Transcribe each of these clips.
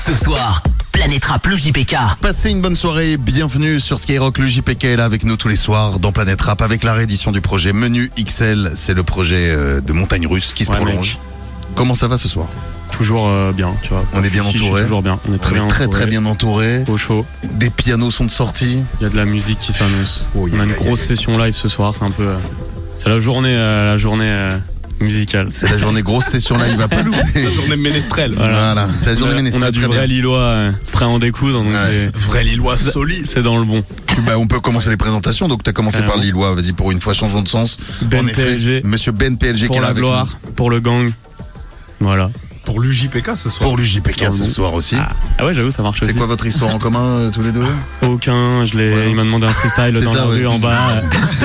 Ce soir, Planète Rap, le JPK. Passez une bonne soirée, bienvenue sur Skyrock. Le JPK est là avec nous tous les soirs dans Planète Rap avec la réédition du projet Menu XL. C'est le projet de Montagne Russe qui se prolonge. Comment ça va ce soir? Toujours bien, tu vois. On est bien entouré. Toujours bien. On est très bien entouré. Au chaud. Des pianos sont de sortie. Il y a de la musique qui s'annonce. On a une grosse session live ce soir. C'est un peu. C'est la journée musicale. C'est la journée grosse session live à Pelou. La journée ménestrelle. Voilà. C'est la journée ménestrelle. On a du vrai Lillois prêt à en découdre. Donc vrai Lillois solide. C'est dans le bon. Bah, on peut commencer les présentations. Donc, tu as commencé par le Lillois. Vas-y, pour une fois, changeons de sens. Ben en effet, PLG. Monsieur Ben PLG pour qui est là la avec gloire, nous. pour le gang. Voilà. Pour l'UJPK ce soir. Pour l'UJPK ce soir aussi. Ah ouais, j'avoue, ça marche aussi. C'est quoi votre histoire en commun tous les deux? Aucun. Il m'a demandé un freestyle dans la rue en bas.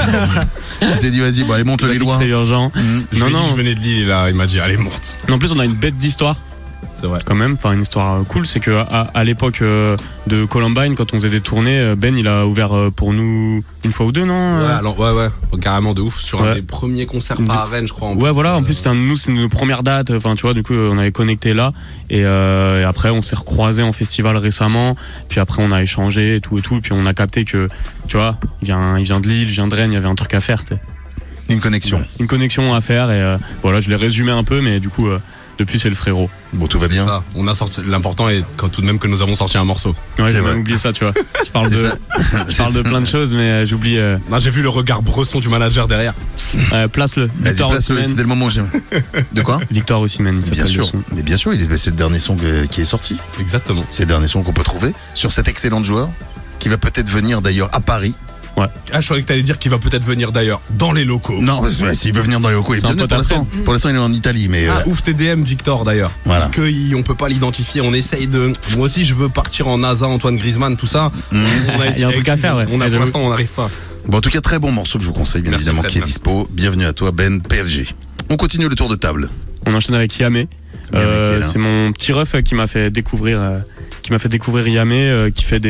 Tu t'es dit, vas-y, bon, allez, monte le Lillois. C'était urgent. Je venais de Lille, là, il m'a dit, allez, monte. En plus, on a une bête d'histoire. C'est vrai. Quand même, enfin une histoire cool, c'est que à l'époque de Columbine, quand on faisait des tournées, Ben il a ouvert pour nous une fois ou deux, non? Ouais, carrément de ouf. Sur un des premiers concerts par Rennes, je crois. En plus c'est nos premières dates. Enfin, tu vois, du coup, on avait connecté là, et après on s'est recroisés en festival récemment. Puis après on a échangé et tout, puis on a capté que, tu vois, il vient de Lille, je viens de Rennes, il y avait un truc à faire. Une connexion à faire, et voilà, je l'ai résumé un peu, mais du coup. Depuis, c'est le frérot. Bon, tout va bien. Ça. On a sorti. L'important est tout de même que nous avons sorti un morceau. Ouais, j'ai même oublié ça, tu vois. Je parle de plein de choses, mais j'oublie. Non, j'ai vu le regard bresson du manager derrière. Place-le. Victor Osimhen. C'était le moment où j'aime. De quoi? Victor Osimhen. Bien sûr. Mais bien sûr, c'est le dernier son qui est sorti. Exactement. C'est le dernier son qu'on peut trouver sur cet excellent joueur qui va peut-être venir d'ailleurs à Paris. Ouais. Ah, je croyais que t'allais dire qu'il va peut-être venir d'ailleurs dans les locaux. Non, s'il veut venir dans les locaux, il est venu pour l'instant, il est en Italie, mais. Ouf TDM Victor d'ailleurs. Voilà. On peut pas l'identifier. On essaye de. Moi aussi, je veux partir en NASA, Antoine Griezmann, tout ça. Il y a un truc à faire, ouais. Pour l'instant, on n'arrive pas. Bon, en tout cas, très bon morceau que je vous conseille, bien évidemment, qui est dispo. Bienvenue à toi, Ben PLG. On continue le tour de table. On enchaîne avec Yamé. C'est mon petit ref qui m'a fait découvrir Yamé, qui fait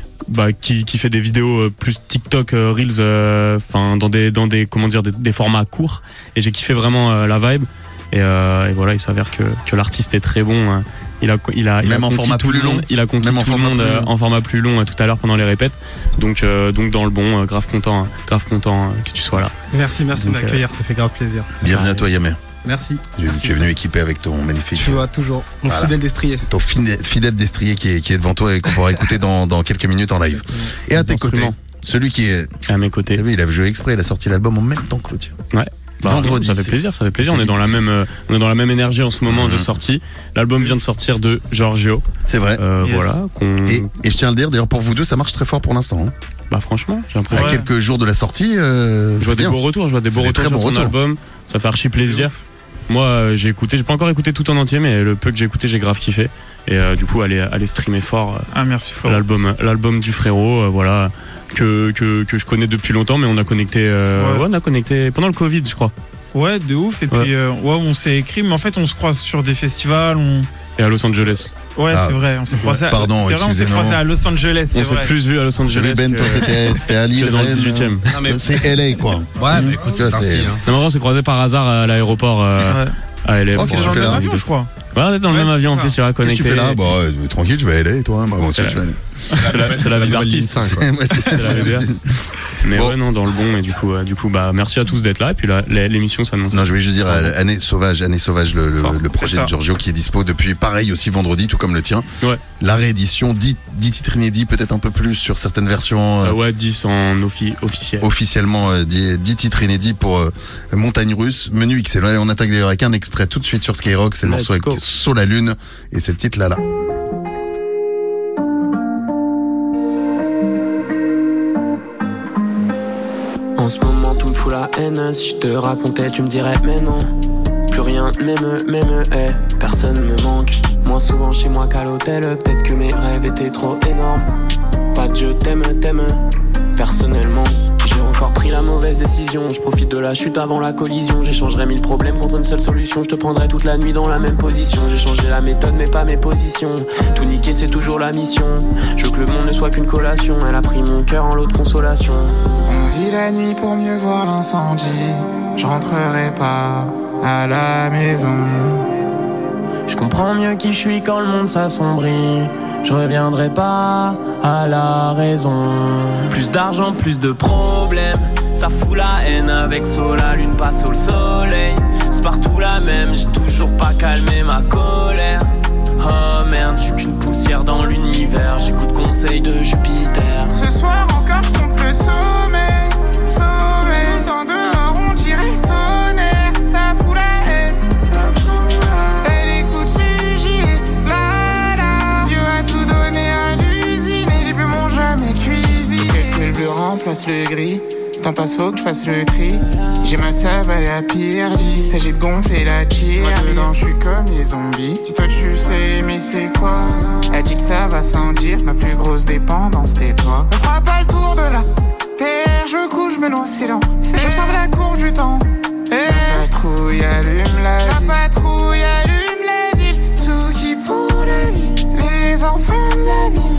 des vidéos plus TikTok Reels, dans des comment dire des formats courts, et j'ai kiffé vraiment la vibe, et voilà, il s'avère que l'artiste est très bon. Il a même en format plus long. Il a conquis tout le monde en format plus long tout à l'heure pendant les répètes. Donc dans le bon, grave content que tu sois là. Merci de m'accueillir, ça fait grave plaisir. Bienvenue à toi, Yamé. Merci. Tu es venu équipé avec ton magnifique. Tu vois, toujours. Mon fidèle destrier. Ton fidèle destrier qui est devant toi et qu'on pourra écouter dans quelques minutes en live. Et à tes côtés, celui qui est à mes côtés. T'as vu, il a joué exprès, il a sorti l'album en même temps que l'autre. Ouais. Vendredi. Ça fait plaisir. On est dans la même énergie en ce moment de sortie. L'album vient de sortir de Giorgio. C'est vrai. Voilà. Et je tiens à le dire, d'ailleurs, pour vous deux, ça marche très fort pour l'instant. Bah franchement, j'ai l'impression. À quelques jours de la sortie, je vois des beaux retours. Sur ton album. Ça fait archi plaisir. Moi, j'ai pas encore écouté tout en entier, mais le peu que j'ai écouté, j'ai grave kiffé. Et du coup, aller streamer fort. Merci fort. L'album du frérot, voilà, que je connais depuis longtemps, mais on a connecté pendant le Covid, je crois. Ouais, de ouf. Et puis, on s'est écrit, mais en fait, on se croise sur des festivals. Et à Los Angeles. Ouais, c'est vrai, on s'est croisé. Pardon, c'est vrai, on s'est croisé à Los Angeles. On s'est plus vu à Los Angeles. Ben, toi, c'était à Lille, dans le 18e. C'est LA, quoi. Ouais, mais écoute, c'est ainsi. Non, mais on s'est croisé par hasard à l'aéroport à LA. Ok, dans le même avion, je crois. Ouais, on est dans le même avion en plus, il va connecter. Qu'est-ce que tu fais là? Tranquille, je vais à LA, toi. Moi aussi, je vais C'est la vie d'artiste. Mais ouais, non, dans le bon, et du coup, merci à tous d'être là, et puis l'émission s'annonce. Non, je voulais juste dire, Année Sauvage, le projet de Giorgio qui est dispo depuis, pareil, aussi vendredi, tout comme le tien. Ouais. La réédition, 10 titres inédits, peut-être un peu plus sur certaines versions. Ouais, 10 en officiel. Officiellement, 10 titres inédits pour Montagne Russe. Menu XL. On attaque d'ailleurs avec un extrait tout de suite sur Skyrock, c'est le morceau avec Saut la Lune, et c'est le titre là. En ce moment tout me fout la haine. Si je te racontais tu me dirais mais non. Plus rien m'aime, personne me manque. Moins souvent chez moi qu'à l'hôtel. Peut-être que mes rêves étaient trop énormes. Pas de je t'aime, personnellement. J'ai encore pris la mauvaise décision. Je profite de la chute avant la collision. J'échangerai 1000 problèmes contre une seule solution. Je te prendrai toute la nuit dans la même position. J'ai changé la méthode mais pas mes positions. Tout niquer c'est toujours la mission. Je veux que le monde ne soit qu'une collation. Elle a pris mon cœur en lot de consolation. On vit la nuit pour mieux voir l'incendie. Je rentrerai pas à la maison. Je comprends mieux qui je suis quand le monde s'assombrit. Je reviendrai pas à la raison. Plus d'argent, plus de problèmes. Ça fout la haine avec la lune passe au soleil. C'est partout la même, j'ai toujours pas calmé ma colère. Oh merde, je suis qu'une poussière dans l'univers. J'écoute conseil de Jupiter. Ce soir encore je trompe le sommeil. Sommeil, dans dehors on dirait le tonnerre. Ça fout la haine, ça fout la haine. Elle écoute Luigi, la la. Dieu a tout donné à l'usine et les bleus m'ont jamais cuisiné. Je sais que le bleu remplace le gris. Temps passe, faut que je fasse le tri. J'ai mal, ça va à PRJ. S'agit de gonfler la tire. Moi dedans, je suis comme les zombies. Si toi tu sais, mais c'est quoi? Elle dit que ça va sans dire. Ma plus grosse dépendance, t'es toi. On fera pas le tour de la terre. Je couche, je me noie, c'est l'enfer. J'observe la courbe du temps. La patrouille allume la ville. La patrouille allume la ville. Tout qui pour la vie. Les enfants de la ville.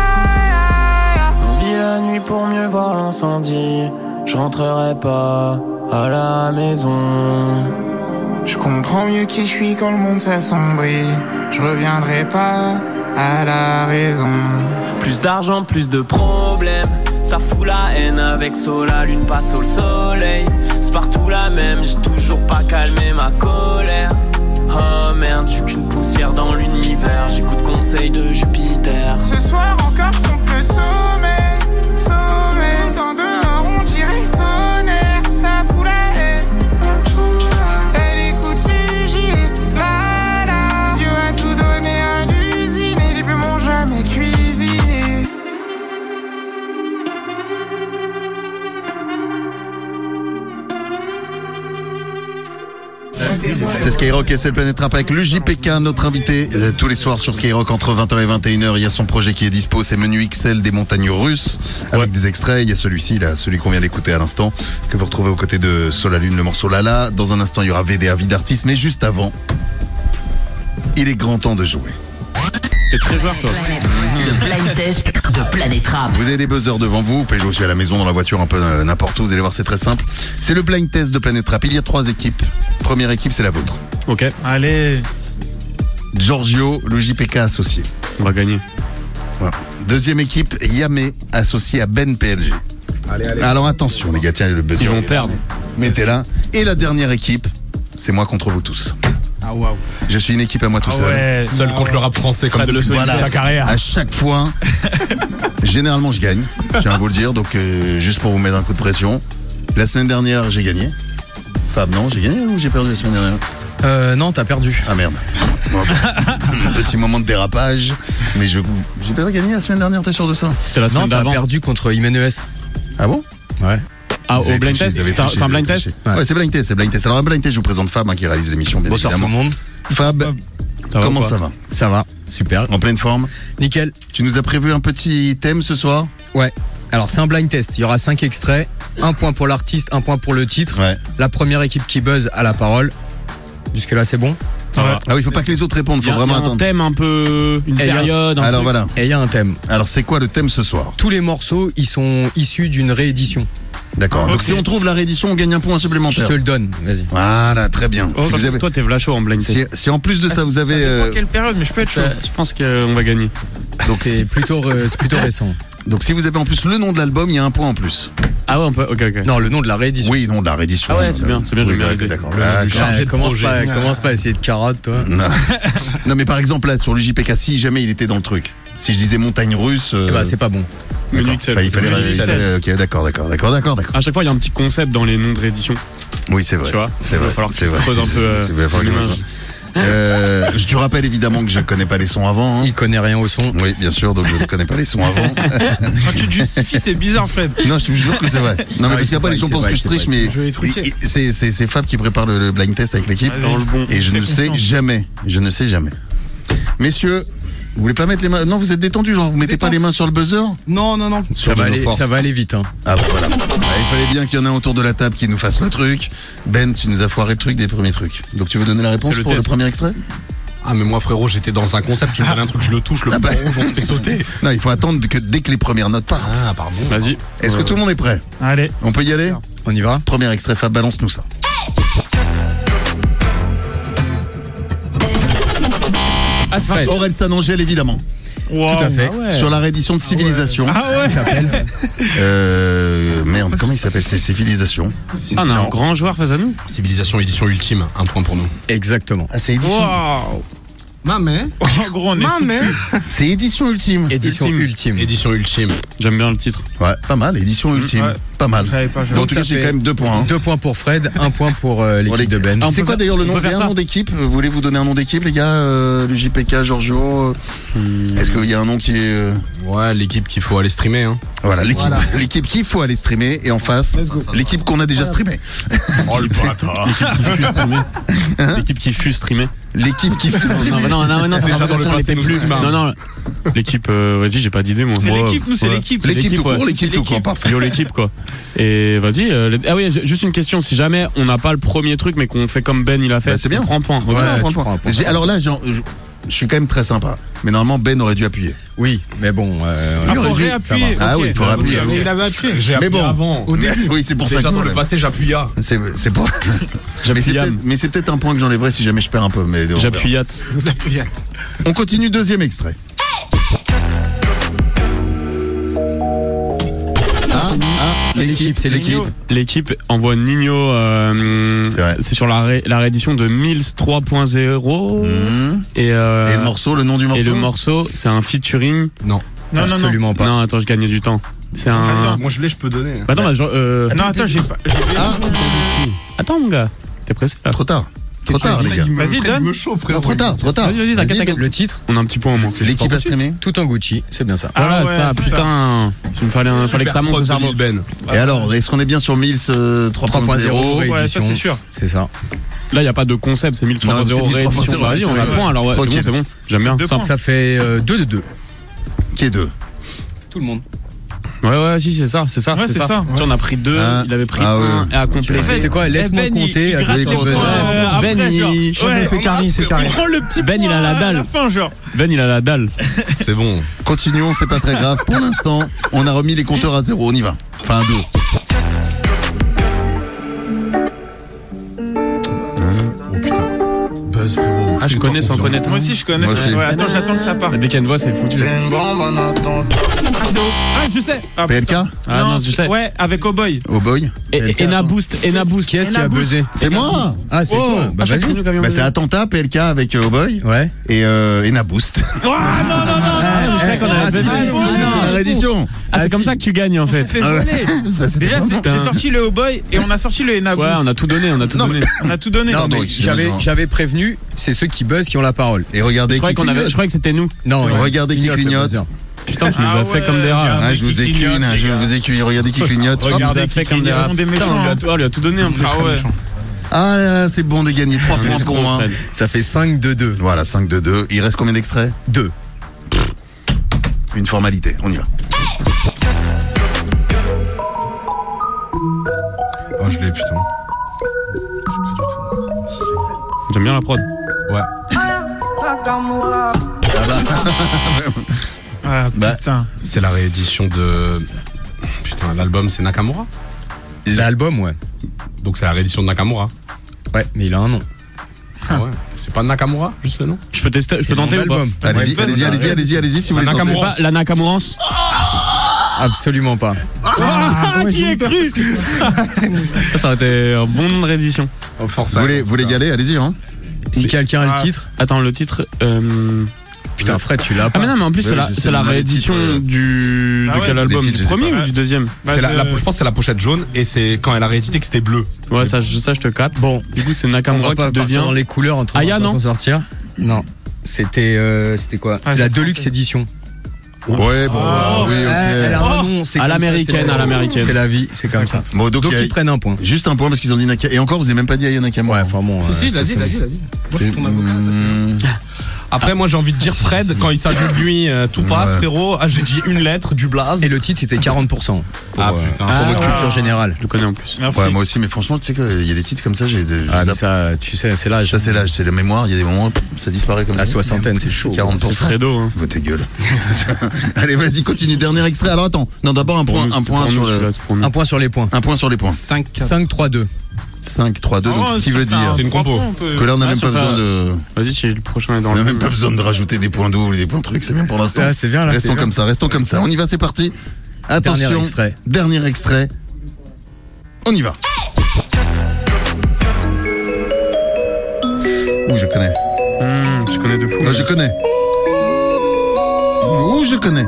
On vit la nuit pour mieux voir l'incendie. Je rentrerai pas à la maison. Je comprends mieux qui je suis quand le monde s'assombrit. Je reviendrai pas à la raison. Plus d'argent, plus de problèmes. Ça fout la haine avec la lune passe au soleil. C'est partout la même, j'ai toujours pas calmé ma colère. Oh merde, je suis qu'une poussière dans l'univers. J'écoute conseil de Jupiter. Ce soir encore je trompe le sommeil. Sommeil, dans dehors on dirait le tonnerre. Ça fout la haine, ça fout la haine. Elle écoute Luigi, la la. Dieu a tout donné à l'usine et les bleus m'ont jamais cuisiné. C'est Skyrock et c'est le Planète Rap avec le JPK, notre invité tous les soirs sur Skyrock entre 20h et 21h. Il y a son projet qui est dispo, c'est Menu XL des montagnes russes avec des extraits. Il y a celui-ci, là, celui qu'on vient d'écouter à l'instant, que vous retrouvez aux côtés de Solalune, le morceau Lala. Dans un instant, il y aura VDA, vie d'artiste, mais juste avant, il est grand temps de jouer. T'es très joueur, toi. Le blind test de Planète Rap. Vous avez des buzzers devant vous, vous pouvez jouer aussi à la maison, dans la voiture, un peu n'importe où. Vous allez voir, c'est très simple. C'est le blind test de Planète Rap. Il y a 3 équipes. Première équipe, c'est la vôtre. Ok, Allez. Giorgio, le JPK associé. on va gagner. Voilà. Deuxième équipe, Yamé, associé à Ben PLG. Allez. Alors attention les gars, tiens le buzzer. Ils vont perdre. Mettez-la. Et la dernière équipe, c'est moi contre vous tous. Ah waouh. Je suis une équipe à moi tout seul. Ouais, Seul contre le rap français comme depuis Voilà. la carrière. À chaque fois, généralement je gagne, je tiens à vous le dire, donc juste pour vous mettre un coup de pression. La semaine dernière, j'ai gagné. Fab, non, j'ai gagné ou j'ai perdu la semaine dernière? Non, t'as perdu. Ah merde. Bon, un petit moment de dérapage, mais j'ai pas gagné la semaine dernière, t'es sûr de ça? C'était la semaine Non, t'as d'avant. perdu contre Jiménez. Ah bon? Ouais. Ah, Vous avez au blind triché, test vous avez triché, C'est un vous avez blind test triché. Ouais, c'est blind test, c'est blind test. Alors un blind test, je vous présente Fab qui réalise l'émission, bien Bonsoir tout le évidemment. monde. Fab, comment ou pas ça va? Ça va, super. En pleine forme? Nickel. Tu nous as prévu un petit thème ce soir? Ouais. Alors c'est un blind test, il y aura 5 extraits, 1 point pour l'artiste, 1 point pour le titre. Ouais. La première équipe qui buzz a la parole. Jusque là c'est bon. Ça va. Ah oui, il faut pas que les autres répondent, Il y faut a vraiment un attendre. thème un peu, une Et il y a- période. un Alors truc. voilà. Et il y a un thème. Alors c'est quoi le thème ce soir? Tous les morceaux, ils sont issus d'une réédition. D'accord. Donc Ok. si on trouve la réédition, on gagne un point Je supplémentaire. te le donne, vas-y. Voilà, très bien. Oh, Si vous avez- Toi, t'es Vlacho en blind test. si en plus de ça, vous avez. Ça dépend quelle période, mais je peux être chaud. Je pense qu'on va gagner. Donc, C'est plutôt récent. donc si vous avez en plus le nom de l'album, il y a un point en plus. Ah ouais, on peut. Ok. Non, le nom de la réédition. Oui, non, de la réédition. Ah ouais, c'est bien, Oui, je vais d'accord, valider. d'accord. Ouais, D'accord. commence pas à essayer de carotte, toi. Non. Non, mais par exemple, là, sur le JPK, si jamais il était dans le truc, si je disais montagne russe. Eh bah c'est pas bon. Menu d'accord. XL, Enfin, il fallait. c'est Menu il XL. fallait- Ok, d'accord. À chaque fois, il y a un petit concept dans les noms de réédition. Oui, c'est vrai. Tu vois, C'est il va vrai. falloir que C'est tu vrai. creuses un peu C'est vrai, faut que je l'image. Je te rappelle évidemment que je connais pas les sons avant. Hein. Il connaît rien au son. Oui, bien sûr, donc je ne connais pas les sons avant. Quand tu te justifies, c'est bizarre, Fred. Non, je te jure que c'est vrai. Non, mais parce c'est qu'après, vrai, les gens c'est pensent vrai, que je c'est triche, vrai, mais Je vais truquer. c'est Fab qui prépare le blind test avec l'équipe. Vas-y. Dans le bon. Et je Fais ne sais confiance. jamais. Je ne sais jamais. Messieurs, vous voulez pas mettre les mains? Non, vous êtes détendus, genre, vous mettez pas les mains sur le buzzer? Non. Ça va aller vite. Hein. Ah, bah voilà. Il fallait bien qu'il y en ait autour de la table qui nous fasse le truc. Ben, tu nous as foiré le truc des premiers trucs. Donc tu veux donner la réponse C'est le pour le test. premier extrait? Ah mais moi frérot j'étais dans un concept, tu me donnes un truc, je le touche, le Ah bah. bouton rouge, on se fait sauter. Non, il faut attendre que dès que les premières notes partent. Ah pardon. Vas-y. Est-ce que tout le monde est prêt? Allez. On peut y aller? On y va. Premier extrait, Fab, balance-nous ça. Ah, c'est Fred. Orelsan Angel, évidemment. Wow. Tout à fait. Ah ouais. Sur la réédition de Civilisation. Ah ouais. Il s'appelle. Merde, comment il s'appelle? C'est Civilisation. Ah, on a un grand joueur face à nous. Civilisation édition ultime, un point pour nous. Exactement. Ah, c'est édition. Wow. Maman. Oh, gros, on est C'est édition ultime. Édition ultime. Édition ultime. J'aime bien le titre. Ouais, pas mal. Édition ultime. Ouais. Pas mal. J'avais pas. En tout cas, j'ai quand même 2 points. 2 points pour Fred, 1 point pour l'équipe de Ben. Ah, on C'est peut quoi faire- d'ailleurs le on nom? peut C'est faire un ça. nom d'équipe? Voulez-vous donner un nom d'équipe, les gars? Le JPK, Giorgio. Est-ce qu'il y a un nom qui est. Ouais, l'équipe qu'il faut aller streamer. Hein. Voilà, l'équipe qu'il faut aller streamer. Et en face, l'équipe qu'on a déjà streamée. Oh le bâtard. L'équipe qui fut streamée. L'équipe qui fait streamer. Non, C'est déjà dans le passé, nous, c'est pas. Non. L'équipe, vas-y, j'ai pas d'idée, moi. C'est Ouais. l'équipe, nous, c'est Ouais. l'équipe. L'équipe tout ouais. court, l'équipe tout court, parfait. Yo, l'équipe, quoi. Et vas-y. Ah oui, juste une question. Si jamais on n'a pas le premier truc, mais qu'on fait comme Ben, il a fait, Bah, c'est bien. on prend un point. Ouais, on prend un tu point. prends un point. Alors là, je suis quand même très sympa. Mais normalement, Ben aurait dû appuyer. Oui, mais bon. Il aurait faut dû. réappuyer. Ah Ok. oui, il faut réappuyer. Mais il avait appuyé. J'ai Mais appuyé bon, avant. oui, c'est pour ça Déjà que dans le passé, j'appuie à. c'est pour. J'appuie Yann. Mais c'est peut-être un point que j'enlèverai si jamais je perds un peu. Mais on J'appuie Yatt. Vous appuyez. On continue, deuxième extrait. C'est l'équipe, c'est l'équipe. L'équipe envoie Nino. C'est vrai. C'est sur la réédition de Mills 3.0. Et Et le morceau, le nom du morceau. Et le morceau, c'est un featuring. Non. Non. Absolument pas. Non, attends, je gagne du temps. C'est un. Attends. Moi je l'ai, je peux donner. Bah, attends, Non, attends, j'ai pas. Ah, attends, mon gars. T'es pressé là? trop tard. Trop tard, les gars. Vas-y, donne. me chauffe, frère. Non, trop tard, trop tard. Vas-y, t'inquiète. Le titre, On a un petit point au moins. C'est l'équipe à streamer. tout en Gucci, c'est bien ça. Voilà, Ah ouais, ça, c'est putain. Il me fallait que ça monte au cerveau. Ben. Et alors, est-ce qu'on est bien sur Mills 3.0? Ouais, ça, réédition. c'est sûr. C'est ça. Là, il n'y a pas de concept, c'est 1300 Non, c'est 1300, réédition. Bah, vas-y, on a le point, alors ouais, Ok. c'est bon. J'aime bien. Deux Simple. Ça fait 2 de 2. Qui est 2? Tout le monde. Ouais, si, c'est ça. Ouais, c'est ça, Tu sais, ouais. on a pris 2, Ah, il avait pris ah ouais. 1 et à compléter. fait, C'est quoi? Laisse-moi Ben, compter. il avec gratte les les buzzers. doigts. Ben, Après, il- genre, ouais, c'est carré, c'est carré. Il prend le petit Ben, il a la point dalle. à la fin, genre. Ben, il a la dalle. C'est bon. Continuons, c'est pas très grave. Pour l'instant, on a remis les compteurs à 0. On y va. Enfin, à 2. Oh putain. Buzz, frérot. Ah, je connais sans connaître. Moi aussi, je connais. Moi aussi. Ouais, attends, j'attends que ça parte. Dès qu'il y a une voix, c'est foutu. C'est une bombe en attente. Ah, c'est Ah, je sais. Ah, PLK? Ah non, je sais. Ouais, avec Oh Boy. Oh boy? Ena Boost. Qui est-ce qui a buzzé? C'est moi! Ah, c'est Oh. toi. Bah, Ah, je crois que c'est vas-y. nous qui avions Bah, buzzé. c'est Attentat, PLK avec Oh boy. Ouais. Et Ena Boost. Oh, non. Je croyais qu'on avait buzzé. C'est la réédition. Ah, c'est comme ça que tu gagnes en fait. C'est Ah ouais. volé. Ça, c'était Déjà, pas mal. j'ai sorti le Oh Boy et on a sorti le Ena Ouais, Boost. on a tout donné, Non, On a tout donné. Non, Pardon, mais excusez-moi. j'avais prévenu, c'est ceux qui buzzent qui ont la parole. Et regardez Je qui croyais clignote. que c'était nous. Non, Regardez qui clignote. Putain, tu nous Ah as fait ouais, comme des rats. Ah, je vous ai cuit, là, je vous ai cuit. Regardez qui clignote. Hop. Regardez, fait comme des rats. des Putain, méchants, on lui a tout donné en plus. Ah ouais. Ah, là, c'est bon de gagner 3 points pour moi. Ça fait 5 de 2. Voilà, 5-2-2. Il reste combien d'extraits? 2. Une formalité. On y va. Oh, je l'ai, putain. J'aime bien la prod. Ouais. Ah, Bah. putain. C'est la réédition de. Putain, l'album c'est Nakamura. L'album, ouais. Donc c'est la réédition de Nakamura. Ouais, mais il a un nom. Ah ouais. C'est pas Nakamura, juste le nom? Je peux tester, je C'est peux le nom de tenter ou pas? l'album. Allez-y, Ouais, allez-y si vous voulez C'est tenter. pas la Nakamurance? Absolument pas. Ah, j'y ai cru. Ça aurait été un bon nom de réédition. Oh, force. Vous voulez y aller? Allez-y, hein. Si quelqu'un a Ah. le titre, Attends, le titre. putain, Fred, tu l'as Ah, pas. mais non, mais en plus, Ouais, c'est la le réédition titre, de Ah ouais, quel album? les titres, Du je sais premier pas. ou du deuxième? Bah, C'est je pense que c'est la pochette jaune et c'est quand elle a réédité que c'était bleu. Ouais, ça, je te capte. Bon, Du coup, c'est on Nakamura va pas qui partir devient. dans les couleurs entre Aya, on va pas non s'en sortir. Non. C'était quoi? Ah, C'est la c'est Deluxe français. édition. Ouais, bon, oui, Elle ok. a un nom, c'est À comme ça, l'américaine, c'est- à l'américaine. C'est la vie, c'est comme ça. Bon, donc, Donc il y a ils prennent un point. juste un point parce qu'ils ont dit Nakamura. Et encore, vous avez même pas dit Aya Nakamura. Ouais, enfin bon. Si, il ça, a dit, c'est- il a dit. Moi je suis ton avocat. Mmh. Après, moi j'ai envie de dire Fred, quand il s'agit de lui, tout passe, Ouais. frérot. Ah, j'ai dit une lettre, du blaze. Et le titre c'était 40%. Pour, Ah, putain. pour votre Ah, culture ouais. générale. Je le connais en plus. Merci. Ouais, moi aussi, mais franchement, tu sais qu'il y a des titres comme ça, j'ai. Ah, mais ça, tu sais, c'est l'âge. Ça, c'est l'âge, c'est la mémoire. Il y a des moments où ça disparaît comme La ça. soixantaine, c'est chaud. 40%. C'est Fredo. Hein. Votez gueule. Allez, vas-y, continue. Dernier extrait. Alors attends. Non, d'abord un point, Pour nous, un c'est point pour sur nous, le. celui-là, c'est pour nous. Un point sur les points. Un point sur les points. 5-3-2. 5, 3, 2, donc ce qui veut dire C'est une compo. que là on n'a même pas besoin de. Vas-y, si le prochain est dans On n'a le même pas besoin de rajouter des points doubles, des points trucs, c'est bien pour l'instant. Ah, c'est bien là. Restons comme ça, restons comme ça. On y va, c'est parti. Attention, dernier extrait. On y va. Ouh, je connais. Je connais de fou. Moi, je connais. Ouh, je connais.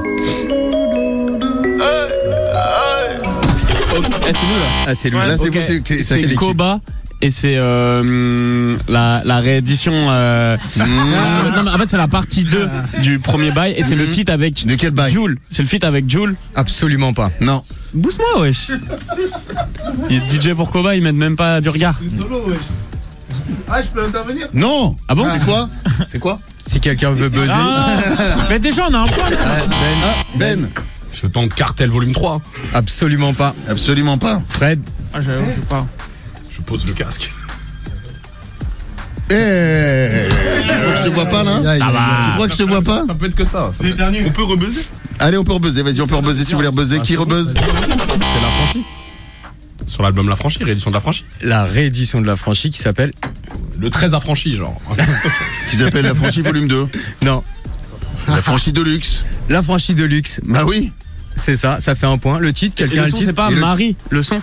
C'est nous là. Ah, c'est lui. Là, c'est Ok. vous, C'est Koba. Et c'est la réédition. Non, mais en fait, c'est la partie 2 du premier bail. Et c'est le feat avec De quel bail? Jul. C'est le feat avec Jul. Absolument pas. Non. Bousse-moi, wesh. Il est DJ pour Koba, ils mettent même pas du regard. Ah, je peux intervenir? Non. Ah bon? C'est quoi? Si quelqu'un veut buzzer. Mais déjà, on a un point. Ben. Je tente Cartel volume 3. Absolument pas. Absolument pas. Fred. Ah, je sais pas. Je pose le casque. Tu crois que je te vois pas là? Tu crois que je te vois pas? Ça peut être que ça. On peut rebuzzer. Allez, on peut rebuzzer, vas-y, on peut rebuzzer si vous voulez rebuzzer. Qui rebuzz? C'est La Franchie. Sur l'album La Franchie, réédition de La Franchie. La réédition de La Franchie qui s'appelle. Le 13 affranchi, genre. Qui s'appelle La Franchie Volume 2. Non. La Franchie de luxe. La Franchie de luxe. Bah oui. C'est ça fait un point. Le titre, Et quelqu'un a le le son, titre c'est pas Et le- Marie, le son.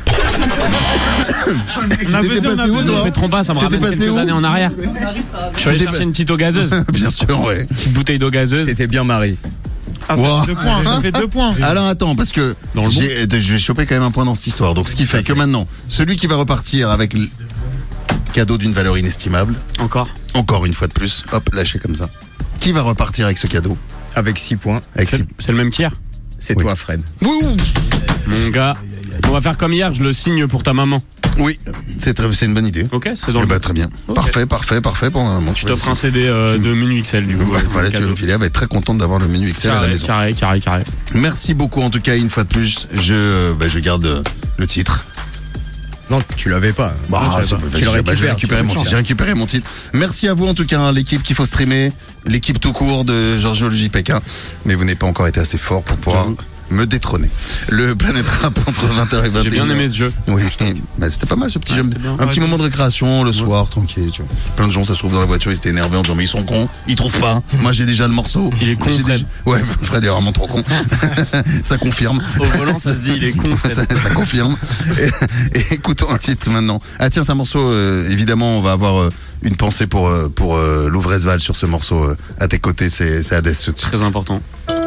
T'étais passé où toi? Mais trompe pas, ça me T'étais ramène passé quelques où? années en arrière. Je suis allé T'étais chercher pas- une petite eau gazeuse. Bien sûr, ouais. Petite bouteille d'eau gazeuse. C'était bien Marie. Ah, ça Wow. fait 2 points. Ça fait 2 points. Alors attends, parce que Dans le bon. je vais choper quand même un point dans cette histoire. Donc ce qui fait que maintenant, celui qui va repartir avec le cadeau d'une valeur inestimable, encore une fois de plus, hop, lâché comme ça. Qui va repartir avec ce cadeau? Avec 6 points. Avec C'est le même qu'hier. C'est Oui. toi, Fred. Ouh. Mon gars, on va faire comme hier, je le signe pour ta maman. Oui, c'est une bonne idée. Ok, c'est dans Eh le ben, très bien. Parfait pour un moment. Je t'offre un CD de Menu XL du coup. Ouais, c'est voilà, un tu vas cadeau. me filer. Elle va être très contente d'avoir le menu XL à la maison. Carré. Merci beaucoup en tout cas, une fois de plus. Je garde le titre. Non, tu l'avais pas. Bah, tu vas-y, le récupères, j'ai récupéré tu mon peux titre. J'ai récupéré mon titre. Merci à vous en tout cas, hein, l'équipe qu'il faut streamer, l'équipe tout court de Giorgio le JPK. Mais vous n'avez pas encore été assez fort pour pouvoir me détrôner. Le Planète Rap entre 20h et 21h. J'ai bien aimé ce jeu. Oui, bah, c'était pas mal ce petit jeu. c'était bien. Un petit moment de récréation le soir, tranquille. Tu vois. Plein de gens, ça se trouve dans la voiture, ils étaient énervés en disant mais ils sont cons, ils trouvent pas. Moi j'ai déjà le morceau. Il est con, J'ai Fred. déjà- Ouais, Fred est vraiment trop con. Ça confirme. Au volant, ça se dit, il est con. Ça confirme. Et écoutons un titre maintenant. Ah tiens, c'est un morceau, évidemment, on va avoir une pensée pour Louvresval sur ce morceau. À tes côtés, c'est Hades. Très important.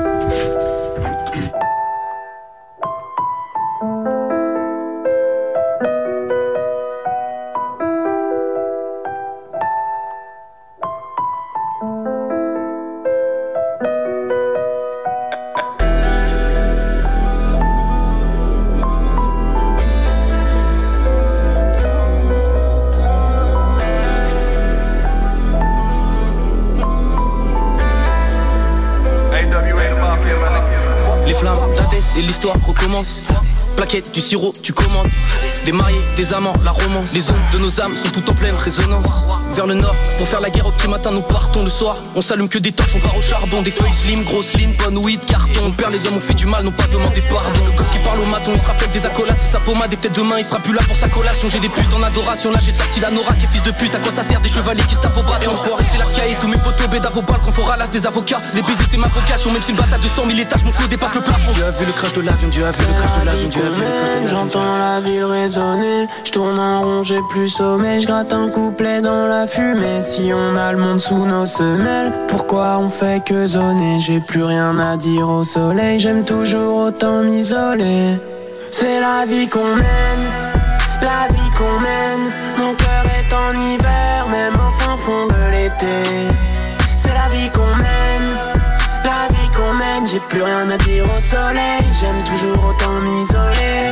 Les flammes d'Hadès et l'histoire recommence. Plaquette, du sirop, tu commandes. Des mariés, des amants, la romance. Les ondes de nos âmes sont toutes en pleine résonance. Vers le nord, pour faire la guerre au petit matin, nous partons le soir. On s'allume que des torches, on part au charbon. Des feuilles slim, grosses lignes, bonne weed, carton. On perd les hommes, on fait du mal, n'ont pas demandé pardon. Le gosse qui parle au maton, il se rappelle des accolades. C'est sa pommade et peut-être demain, il sera plus là pour sa collation. J'ai des putes en adoration, là j'ai sorti la Nora qui est fils de pute. À quoi ça sert des chevaliers qui se tapent au bras et enfoirés? C'est la caille, tous mes potos bédavent au bal qu'on fera l'as des avocats. Les baisers, c'est ma vocation, même si le bata de 100 000 étages, mon flot dépasse le plafond. Dieu a vu le crash de l'avion, Dieu a vu le crash de l'avion, Dieu a vu le crash de l'avion. J'entends la ville résonner, je tourne en rond, j'ai plus sommeil, je gratte un couplet dans la fumée. Si on a le monde sous nos semelles, pourquoi on fait que zoner? J'ai plus rien à dire au soleil, j'aime toujours autant m'isoler. C'est la vie qu'on mène, la vie qu'on mène. Mon cœur est en hiver, même au fin fond de l'été. C'est la vie qu'on mène, la vie qu'on mène. J'ai plus rien à dire au soleil, j'aime toujours autant m'isoler.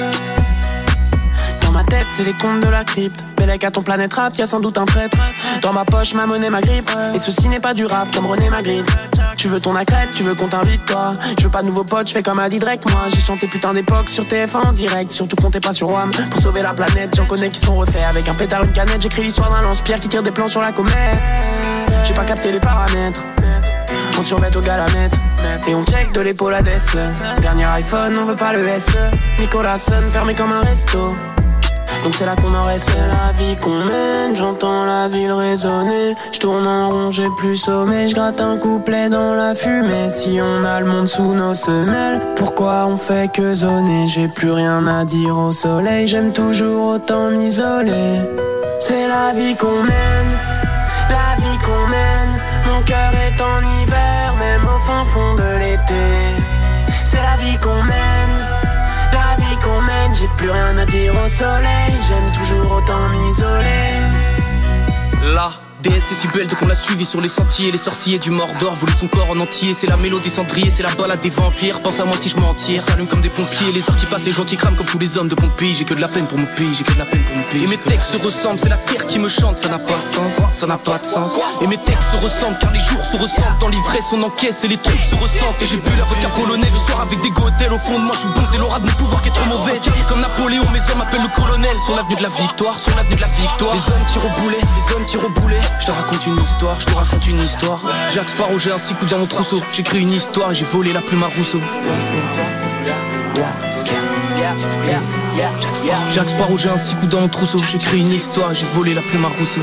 Dans ma tête, c'est les contes de la crypte. Bellec à ton planète rap, y'a sans doute un traître. Dans ma poche, ma monnaie, ma grippe. Et ceci n'est pas du rap, comme René Magritte. Tu veux ton accrète, tu veux qu'on t'invite toi. Je veux pas de nouveaux potes, je fais comme Adi Drake. Moi, j'ai chanté putain d'époque sur TF1 en direct. Surtout comptez pas sur WAM pour sauver la planète. J'en connais qui sont refaits avec un pétard, une canette. J'écris l'histoire d'un lance-pierre qui tire des plans sur la comète. J'ai pas capté les paramètres. On survêt au galamètre et on check de l'épaule à des. Dernier iPhone, on veut pas le SE. Nicolas Sun fermé comme un resto. Donc c'est là qu'on aurait, c'est la vie qu'on mène. J'entends la ville résonner. Je tourne en rond, j'ai plus sommeil. Je gratte un couplet dans la fumée. Si on a le monde sous nos semelles, pourquoi on fait que zoner? J'ai plus rien à dire au soleil. J'aime toujours autant m'isoler. C'est la vie qu'on mène, la vie qu'on mène. Mon cœur est en hiver, même au fin fond de l'été. C'est la vie qu'on mène, la vie qu'on mène. J'ai plus rien à dire au soleil. J'aime toujours autant m'isoler. Là déesse est si belle, donc on l'a suivi sur les sentiers. Les sorciers du Mordor voulaient son corps en entier. C'est la mélodie cendrier, c'est la balade des vampires. Pense à moi si je m'en tire, s'allume comme des pompiers. Les heures qui passent, les gens qui crament comme tous les hommes de Pompéi. J'ai que de la peine pour mon pays, j'ai que de la peine pour mon pays. Et mes textes se ressemblent, c'est la terre qui me chante. Ça n'a pas de sens, ça n'a pas de sens. Et mes textes se ressemblent car les jours se ressemblent. Dans l'ivresse on encaisse et les trucs se ressentent. Et j'ai bu la vodka polonais le soir avec des godels. Au fond de moi je suis bon, c'est l'aura de mon pouvoir qui est trop mauvais. Fier comme Napoléon, mes hommes m'appellent le colonel. Sur l'avenue de la victoire, sur l'avenue de la victoire. Les hommes tirent au boulet, les hommes tirent au boulet. Je te raconte une histoire, je te raconte une histoire. Jacques Sparrow, j'ai un 6 coups dans mon trousseau. J'écris une histoire et j'ai volé la plume à Rousseau. Jacques Sparrow, j'ai un 6 coups dans mon trousseau. J'écris une histoire et j'ai volé la plume à Rousseau.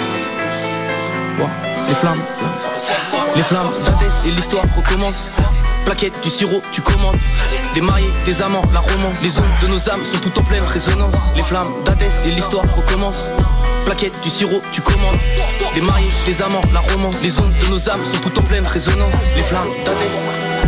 Les flammes s'adressent et l'histoire recommence. Plaquette, du sirop, tu commandes. Des mariés, des amants, la romance. Les ondes de nos âmes sont toutes en pleine résonance. Les flammes d'Hadès et l'histoire recommence. Plaquette, du sirop, tu commandes. Des mariés, des amants, la romance. Les ondes de nos âmes sont toutes en pleine résonance. Les flammes d'Hadès.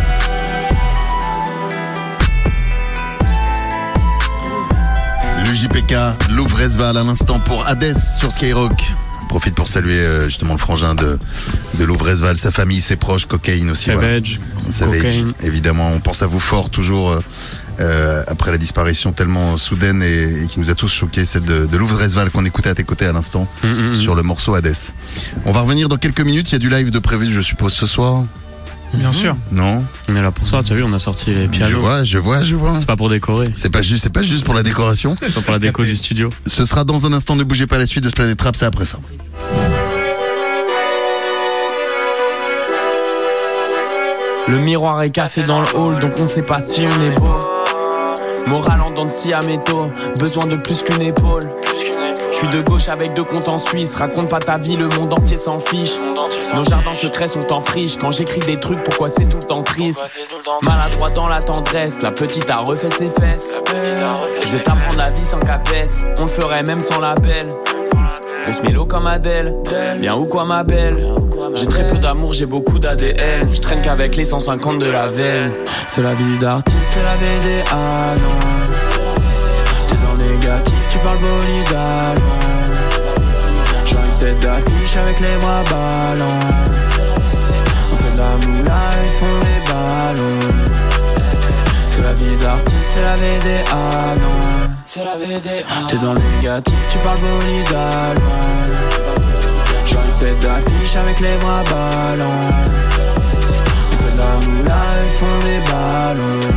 Le JPK, Louvresval à l'instant pour Hades sur Skyrock. Profite pour saluer justement le frangin de Louvresval, sa famille, ses proches, Cocaine aussi. Savage, Savage, Cocaine. évidemment. On pense à vous fort toujours après la disparition tellement soudaine et qui nous a tous choqués, celle de Louvresval qu'on écoutait à tes côtés à l'instant sur le morceau Hades. On va revenir dans quelques minutes, il y a du live de prévu je suppose ce soir. Bien sûr. Non. On est là pour ça, tu as vu, on a sorti les pianos. Je vois. C'est pas pour décorer. C'est pas juste pour la décoration. C'est pas pour la déco du studio. Ce sera dans un instant, ne bougez pas, la suite de ce Planète Rap, c'est après ça. Le miroir est cassé dans le hall, donc on sait pas si on est beau. Moral en dents de scie à métaux, besoin de plus qu'une épaule. Je suis de gauche avec 2 comptes en Suisse. Raconte pas ta vie, le monde entier s'en fiche. Nos jardins secrets sont en friche. Quand j'écris des trucs, pourquoi c'est tout le temps triste? Maladroit dans la tendresse, la petite a refait ses fesses. Je vais t'apprendre la vie sans capesse. On le ferait même sans label. Pousse mélo comme Adèle. Bien ou quoi ma belle? J'ai très peu d'amour, j'ai beaucoup d'ADN. Je traîne qu'avec les 150 de la veine. C'est la vie d'artiste, c'est la VDA, non. T'es dans le négatif, tu parles bolide allemand. J'arrive tête d'affiche avec les bras ballants. On fait de la moula et font des ballons. C'est la vie d'artiste, c'est la VDA, non. C'est la VDA. T'es dans le négatif, tu parles bolide allemand. J'arrive tête d'affiche avec les bras ballants. On fait de la moula et font des ballons.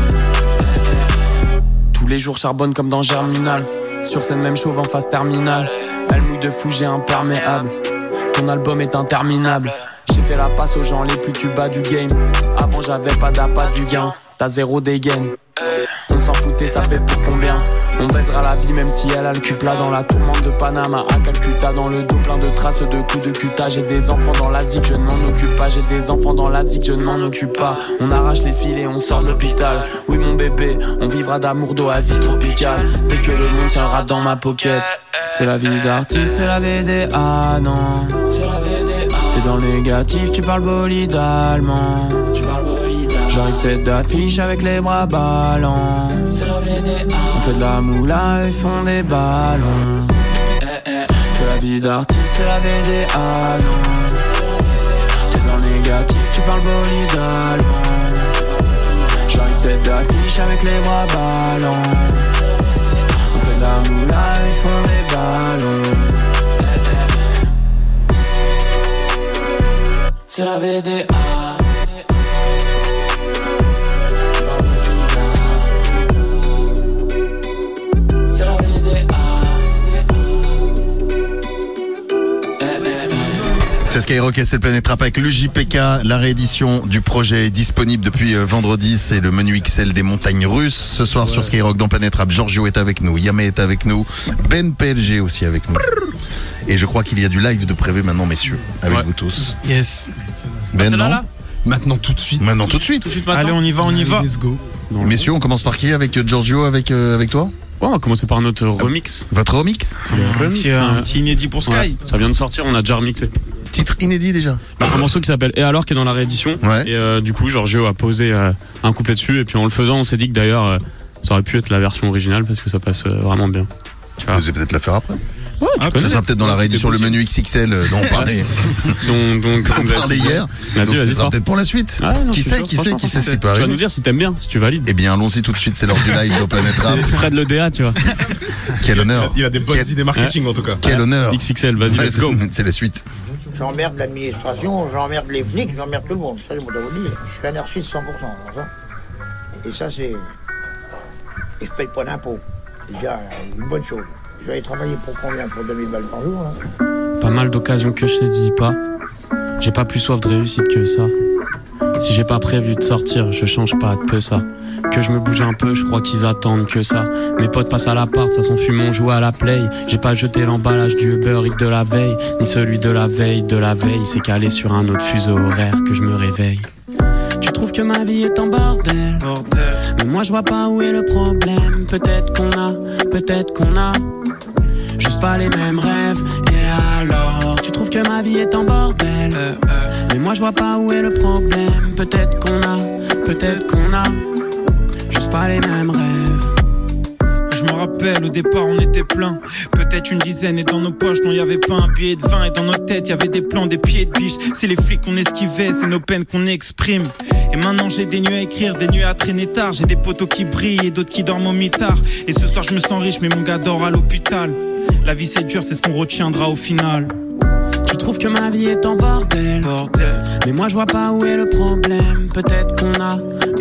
Tous les jours charbonne comme dans Germinal. Sur scène même chauve en phase terminale. Elle mouille de fou, j'ai imperméable. Ton album est interminable. J'ai fait la passe aux gens les plus tubas du game. Avant j'avais pas d'appât du gain. T'as zéro dégaine. On s'en foutait, ça fait pour combien? On baisera la vie même si elle a le cul plat. Dans la tourmente de Panama à Calcutta. Dans le dos plein de traces de coups de cuta. J'ai des enfants dans l'Asie que je ne m'en occupe pas. J'ai des enfants dans l'Asie que je ne m'en occupe pas. On arrache les fils et on sort de l'hôpital. Oui mon bébé, on vivra d'amour d'oasis tropicale. Dès que le monde tiendra dans ma pocket. C'est la vie d'artiste, c'est la VDA, non. C'est la VDA. T'es dans le négatif, tu parles bolide allemand. Tu parles bolide. J'arrive tête d'affiche avec les bras ballants. C'est la VDA. On fait de la moula et font des ballons. C'est la vie d'artiste, c'est la VDA, non. T'es dans le négatif, tu parles bolide allemand. J'arrive tête d'affiche avec les bras ballants. On fait de la moula et font des ballons. C'est la VDA. Skyrock et c'est le Planète Rap avec le JPK. La réédition du projet est disponible depuis vendredi. C'est le menu XL des montagnes russes. Ce soir sur Skyrock dans Planète Rap, Giorgio est avec nous, Yamé est avec nous, Ben PLG aussi avec nous. Et je crois qu'il y a du live de prévu maintenant, messieurs, avec vous tous. Yes. Ben, non là Maintenant tout de suite. Maintenant tout de suite. Allez, on y va. Let's go. Messieurs, on commence par qui? Avec Giorgio, avec toi? Ouais, on va commencer par notre remix. Votre remix? C'est le remix. Un petit inédit pour Sky. Ouais, ça vient de sortir, on a déjà remixé. Titre inédit déjà. Un morceau qui s'appelle Et alors qui est dans la réédition. Ouais. Et du coup, Giorgio a posé un couplet dessus. Et puis en le faisant, on s'est dit que d'ailleurs, ça aurait pu être la version originale parce que ça passe vraiment bien. Tu vois. Vous allez peut-être la faire après. Ouais, Ça sera peut-être dans la réédition, le menu XXL dont on parlait, donc on parlait hier. Donc ça sera peut-être pour la suite. Ah, non, Qui c'est sait, sûr, qui sait ce qui peut Tu vas arriver. nous dire si t'aimes bien, si tu valides. Eh bien, allons-y tout de suite. C'est l'heure du live dans Planète Rap. C'est Fred le DA, tu vois. Quel honneur. Il a des bonnes idées marketing en tout cas. Quel honneur. XXL, vas-y, let's go. C'est la suite. J'emmerde l'administration, j'emmerde les flics, j'emmerde tout le monde. Ça, je dois vous le dire. Je suis anarchiste 100%. Ça. Et ça, c'est... Et je paye pas d'impôts. C'est déjà une bonne chose. Je vais aller travailler pour combien? Pour 2000 balles par jour, là. Pas mal d'occasions que je saisis pas. J'ai pas plus soif de réussite que ça. Si j'ai pas prévu de sortir, je change pas de peu ça. Que je me bouge un peu, je crois qu'ils attendent que ça. Mes potes passent à l'appart, ça s'enfume, on joue à la play. J'ai pas jeté l'emballage du Uber Eats de la veille, ni celui de la veille, c'est calé sur un autre fuseau horaire que je me réveille. Tu trouves que ma vie est en bordel, mais moi je vois pas où est le problème. Peut-être qu'on a juste pas les mêmes rêves. Et alors, tu trouves que ma vie est en bordel, mais moi je vois pas où est le problème. Peut-être qu'on a juste pas les mêmes rêves. Je me rappelle, au départ on était plein. Peut-être une dizaine et dans nos poches non y'avait pas un billet de 20. Et dans nos têtes y'avait des plans, des pieds de biche. C'est les flics qu'on esquivait, c'est nos peines qu'on exprime. Et maintenant j'ai des nuits à écrire, des nuits à traîner tard. J'ai des poteaux qui brillent et d'autres qui dorment au mitard. Et ce soir je me sens riche mais mon gars dort à l'hôpital. La vie c'est dur, c'est ce qu'on retiendra au final. Tu trouves que ma vie est en bordel, mais moi je vois pas où est le problème. Peut-être qu'on a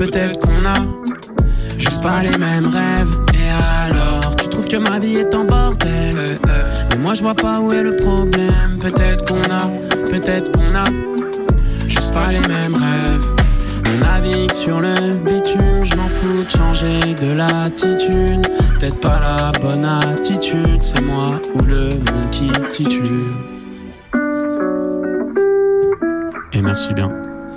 juste pas les mêmes rêves. Et alors, tu trouves que ma vie est en bordel, mais moi je vois pas où est le problème. Peut-être qu'on a juste pas les mêmes rêves. On navigue sur le bitume, je m'en fous de changer de l'attitude. Peut-être pas la bonne attitude, c'est moi ou le monde qui titube. Et merci bien.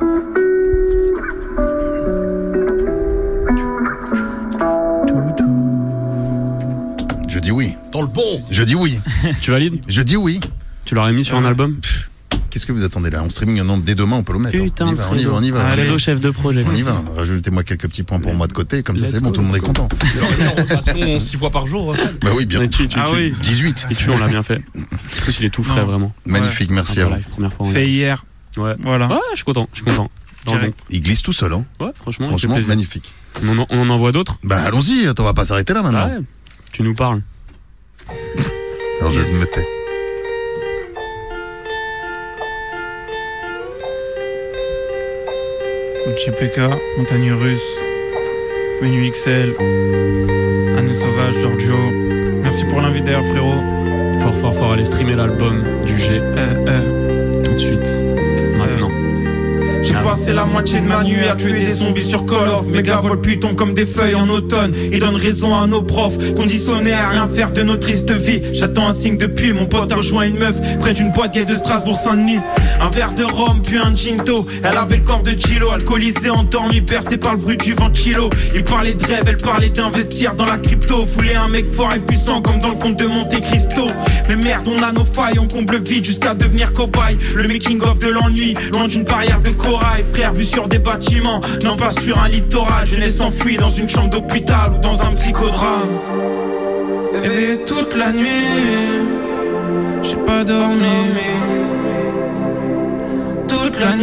Je dis oui. Dans le bon. Je dis oui. Tu valides? Je dis oui. Tu l'aurais mis sur un album? Qu'est-ce que vous attendez là? En streaming, dès demain, on peut le mettre. Putain, on y va. Allez, chef de projet. On y va. Rajoutez-moi quelques petits points pour moi de côté, comme ça c'est bon, tout le monde est content. De toute façon, 6 fois par jour. Bah oui, bien. Oui. 18. Et on l'a bien fait. En plus, il est tout frais, vraiment. Magnifique, merci à vous. Première fois. Fait hier. Ouais. Voilà. Ouais, je suis content. Dans le bon. Il glisse tout seul, hein. Ouais, franchement, magnifique. On en envoie d'autres? Bah allons-y, on va pas s'arrêter là maintenant. Ouais. Tu nous parles. Alors je me mettais. JPK, Montagne Russe, Menu XL, Anne Sauvage, Giorgio. Merci pour l'invite d'ailleurs, frérot. Fort, allez streamer l'album du G. Tout de suite. Maintenant. J'ai passé la moitié de ma nuit à tuer des zombies sur Call of. Mes gars volent puis tombent comme des feuilles en automne. Ils donnent raison à nos profs, conditionnés à rien faire de nos tristes vies. J'attends un signe depuis, mon pote a rejoint une meuf près d'une boîte gay de Strasbourg-Saint-Denis. Un verre de rhum puis un ginto. Elle avait le corps de Chilo, alcoolisée, endormie, percée par le bruit du ventilo. Il parlait de rêve, elle parlait d'investir dans la crypto. Voulait un mec fort et puissant comme dans le conte de Monte Cristo. Mais merde, on a nos failles, on comble vite jusqu'à devenir cobaye. Le making of de l'ennui, loin d'une barrière de corail. Frère, vu sur des bâtiments, non pas sur un littoral. Jeunesse enfuie dans une chambre d'hôpital ou dans un psychodrame. Et toute la nuit, j'ai pas dormi. Toute la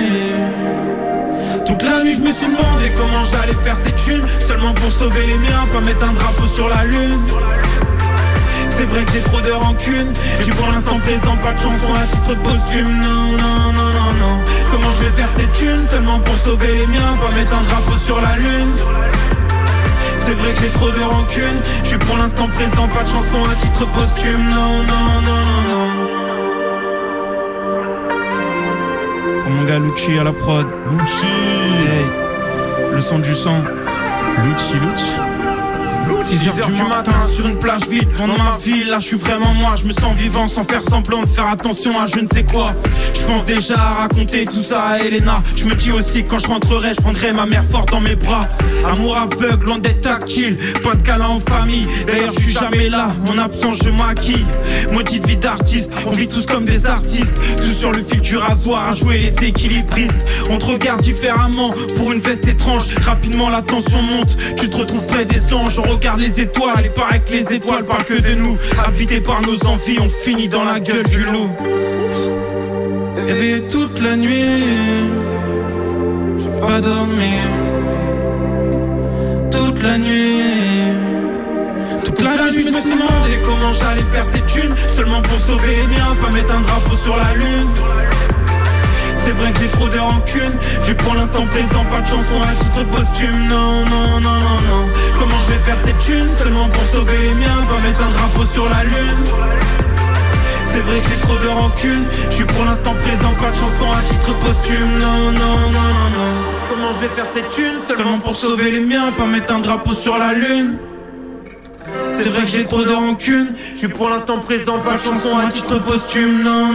nuit, je me suis demandé comment j'allais faire cette thune. Seulement pour sauver les miens, pas mettre un drapeau sur la lune. C'est vrai que j'ai trop de rancune. J'ai pour l'instant présent pas de chanson à titre posthume. Non. Comment je vais faire cette thune? Seulement pour sauver les miens, pas mettre un drapeau sur la lune. C'est vrai que j'ai trop de rancune. J'ai pour l'instant présent pas de chanson à titre posthume. Non. gars Lucci à la prod. Lucci. Hey. Le son du sang. Lucci. 6h du matin sur une plage vide dans ma ville, là je suis vraiment moi. Je me sens vivant sans faire semblant de faire attention à je ne sais quoi. Je pense déjà à raconter tout ça à Elena. Je me dis aussi que quand je rentrerai, je prendrai ma mère forte dans mes bras. Amour aveugle, loin d'être tactile, pas de câlin en famille. D'ailleurs je suis jamais là, mon absence je maquille. Maudite vie d'artiste, on vit tous comme des artistes. Tous sur le fil du rasoir à jouer les équilibristes. On te regarde différemment pour une veste étrange. Rapidement la tension monte, tu te retrouves près des anges. On regarde les étoiles, il paraît que les étoiles parlent que de nous. Habités par nos envies, on finit dans la gueule du loup. Réveillé toute la nuit, j'ai pas dormi. Toute la nuit, toute la nuit, je me suis demandé comment j'allais faire ces thunes. Seulement pour sauver les miens, pas mettre un drapeau sur la lune. C'est vrai que j'ai trop de rancune. J'ai pour l'instant présent pas de chanson à titre posthume. Non. Comment je vais faire cette thune? Seulement pour sauver les miens, pas mettre un drapeau sur la lune. C'est vrai que j'ai trop de rancune. Je suis pour l'instant présent, pas de chanson à titre posthume. Non. Comment je vais faire cette thune? Seulement pour sauver les miens, pas mettre un drapeau sur la lune. C'est vrai que j'ai trop de rancune. Je suis pour l'instant présent, pas de chanson à titre posthume. Non.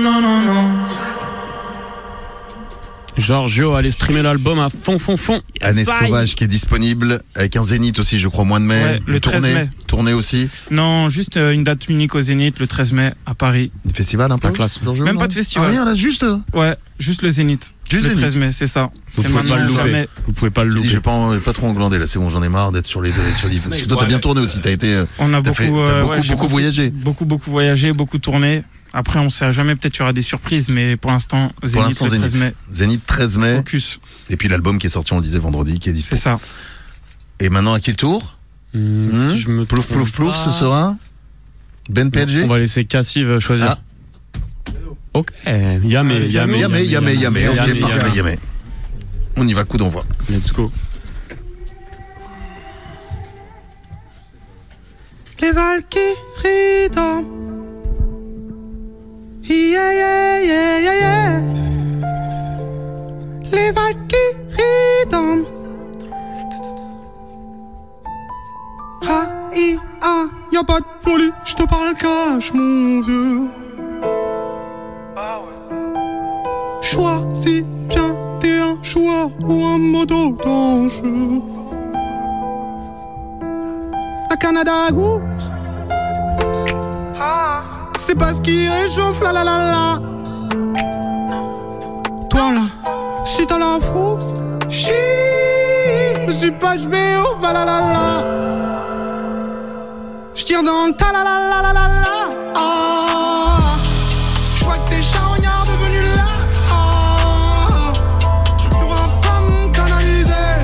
Giorgio, allez streamer l'album à fond. Année Sauvage qui est disponible avec un Zénith aussi, je crois, mois de mai. Ouais, le 13 mai. Tournée aussi. Non, juste une date unique au Zénith le 13 mai à Paris. Festival un peu. La classe. Giorgio, Même non pas de festival. Ah, rien là, juste. Ouais, juste le Zénith. Juste le Zénith. 13 mai, c'est ça. Vous C'est pouvez pas le maintenant louper. jamais. Vous pouvez pas le louper. J'ai pas trop englandé là, c'est bon, j'en ai marre d'être sur les parce que toi t'as bien tourné aussi, t'as été. On a t'as beaucoup voyagé. Beaucoup voyagé, beaucoup tourné. Après, on sait jamais, peut-être il y aura des surprises, mais pour l'instant, Zénith le 13 mai. Zénith 13 mai. Focus. Et puis l'album qui est sorti, on le disait vendredi, qui est dispo. C'est ça. Et maintenant à qui le tour? Si je me Plouf, ce sera Ben PLG. On va laisser Cassive choisir. Ah. Ok. Yamé. Ok, parfait, Yamé. On y va, coup d'envoi. Let's go. Les Valkyries dorment. Yeah. Les Valkyries dorment. Y'a pas de folie, j'te parle cash, mon vieux. Choisis bien, t'es un choix ou un modo dangereux. La Canada Goose, c'est pas ce qui réchauffe, la. Toi là, si t'as la frousse, je suis pas j'béo, la. J'tire dans le ta la. J'vois que t'es charognard devenu lâche. Je pourrais pas me canaliser,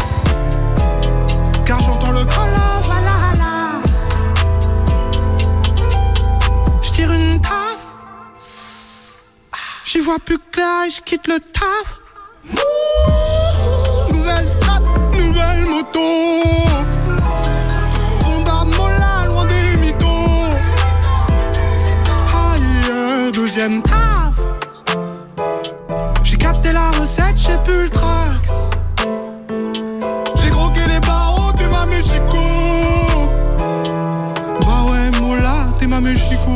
car j'entends le col là. J'tire une taf, j'y vois plus clair et j'quitte le taf. Nouvelle strat, nouvelle moto. Deuxième taf, j'ai capté la recette, j'ai plus le trac. J'ai croqué les barreaux, t'es ma Mexico. Bah ouais, Mola, t'es ma Mexico.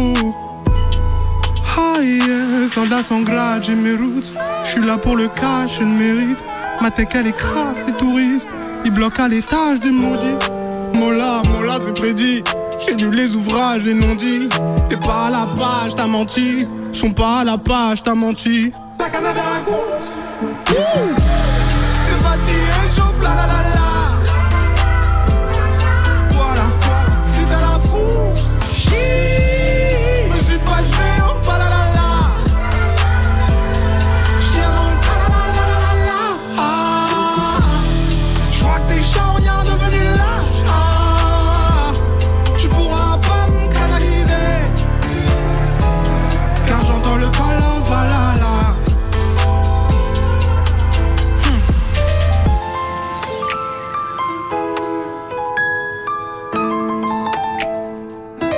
Soldat sans grade, j'ai mes routes. J'suis là pour le cash, elle mérite. Ma tech elle est crasse, c'est touriste. Il bloque à l'étage des maudits. Mola, c'est prédit. J'ai lu les ouvrages, les non-dits. T'es pas à la page, t'as menti. Sont pas à la page, t'as menti. La Canada Goose, c'est pas ce qui réchauffe, la. Voilà, si t'as la frousse, me suis pas joué au pas la. J'tiens dans le ta la. J'crois que t'es charognard devenu lâche. Tu pourras pas me canaliser, car j'entends le col en valala.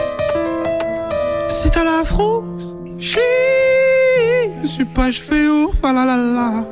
Si t'as la frousse, je suis pas j'fais haut. Oh, fa la la la.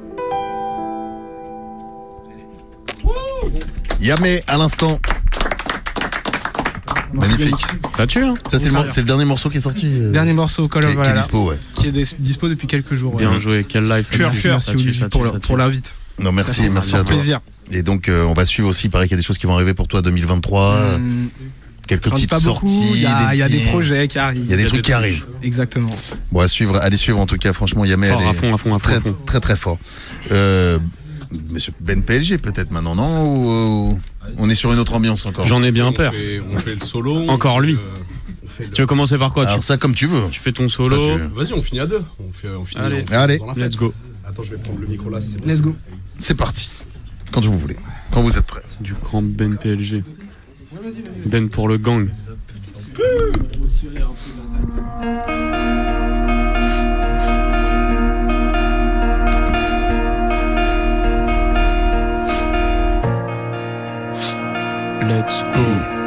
Yamé à l'instant. Magnifique. Ça tue, hein. Ça, c'est le dernier morceau qui est sorti. Dernier morceau, Call of qui est dispo, ouais. Qui est dispo depuis quelques jours. Bien joué, quel live. Merci Olivier pour l'invite. Non, merci à toi. Plaisir. Et donc, on va suivre aussi. Il paraît qu'il y a des choses qui vont arriver pour toi 2023. Quelques petites sorties. Il y a des projets qui arrivent. Il y a des trucs qui arrivent. Exactement. Bon, allez suivre en tout cas. Franchement, Yamé, à fond. Très, très fort. Monsieur Ben PLG peut-être maintenant, non? Ou on est sur une autre ambiance encore? J'en ai bien peur. On fait le solo. Encore lui. Tu veux commencer par quoi? Alors ça comme tu veux. Tu fais ton solo. Vas-y, on finit à deux. On finit Allez, let's go. Attends, je vais prendre le micro là. Let's go. C'est parti. Quand vous voulez. Quand vous êtes prêts. Du grand Ben PLG. Ben pour le gang. Let's go.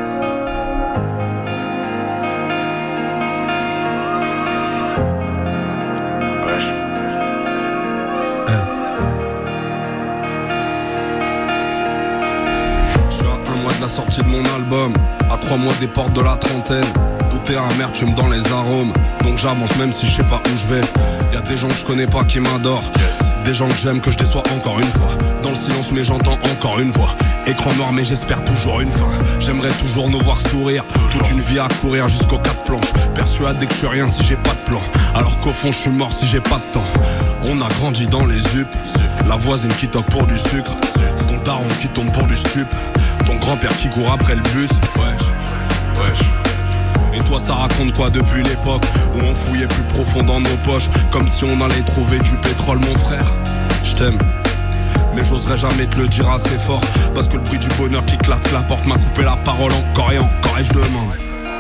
Je suis à 1 mois de la sortie de mon album, à 3 mois des portes de la trentaine. Tout est amer, tu me dans les arômes, donc j'avance même si je sais pas où je vais. Y'a des gens que je connais pas qui m'adorent, des gens que j'aime que je déçois encore une fois. Dans le silence mais j'entends encore une voix. Écran noir mais j'espère toujours une fin. J'aimerais toujours nous voir sourire. Toute une vie à courir jusqu'aux 4 planches. Persuadé que je suis rien si j'ai pas de plan, alors qu'au fond je suis mort si j'ai pas de temps. On a grandi dans les UP, la voisine qui toque pour du sucre, ton daron qui tombe pour du stup, ton grand-père qui court après le bus. Wesh. Et toi ça raconte quoi depuis l'époque où on fouillait plus profond dans nos poches, comme si on allait trouver du pétrole mon frère. Je t'aime, mais j'oserais jamais te le dire assez fort, parce que le bruit du bonheur qui claque la porte m'a coupé la parole encore et encore. Et je demande,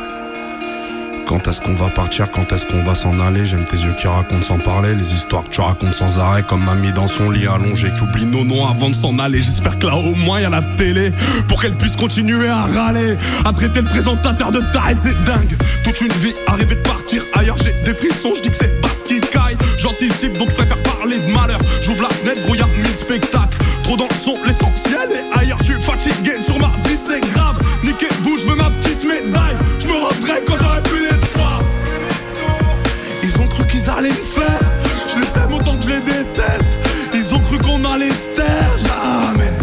quand est-ce qu'on va partir, quand est-ce qu'on va s'en aller? J'aime tes yeux qui racontent sans parler, les histoires que tu racontes sans arrêt, comme mamie dans son lit allongé qui oublie nos noms avant de s'en aller. J'espère que là au moins y'a la télé pour qu'elle puisse continuer à râler, à traiter le présentateur de taré, c'est dingue. Toute une vie arrivée de partir ailleurs, j'ai des frissons, je dis que c'est parce qu'il caille. J'anticipe donc je préfère parler de malheur. J'ouvre la fenêtre, gros y'a 1000 spectacles. Trop dans le son, l'essentiel et ailleurs je suis fatigué sur ma vie, c'est grave. Niquez-vous, je veux ma petite médaille. Je me rendrai quand j'aurai plus d'espoir. Ils ont cru qu'ils allaient me faire, je les aime autant que je les déteste. Ils ont cru qu'on allait se taire, jamais.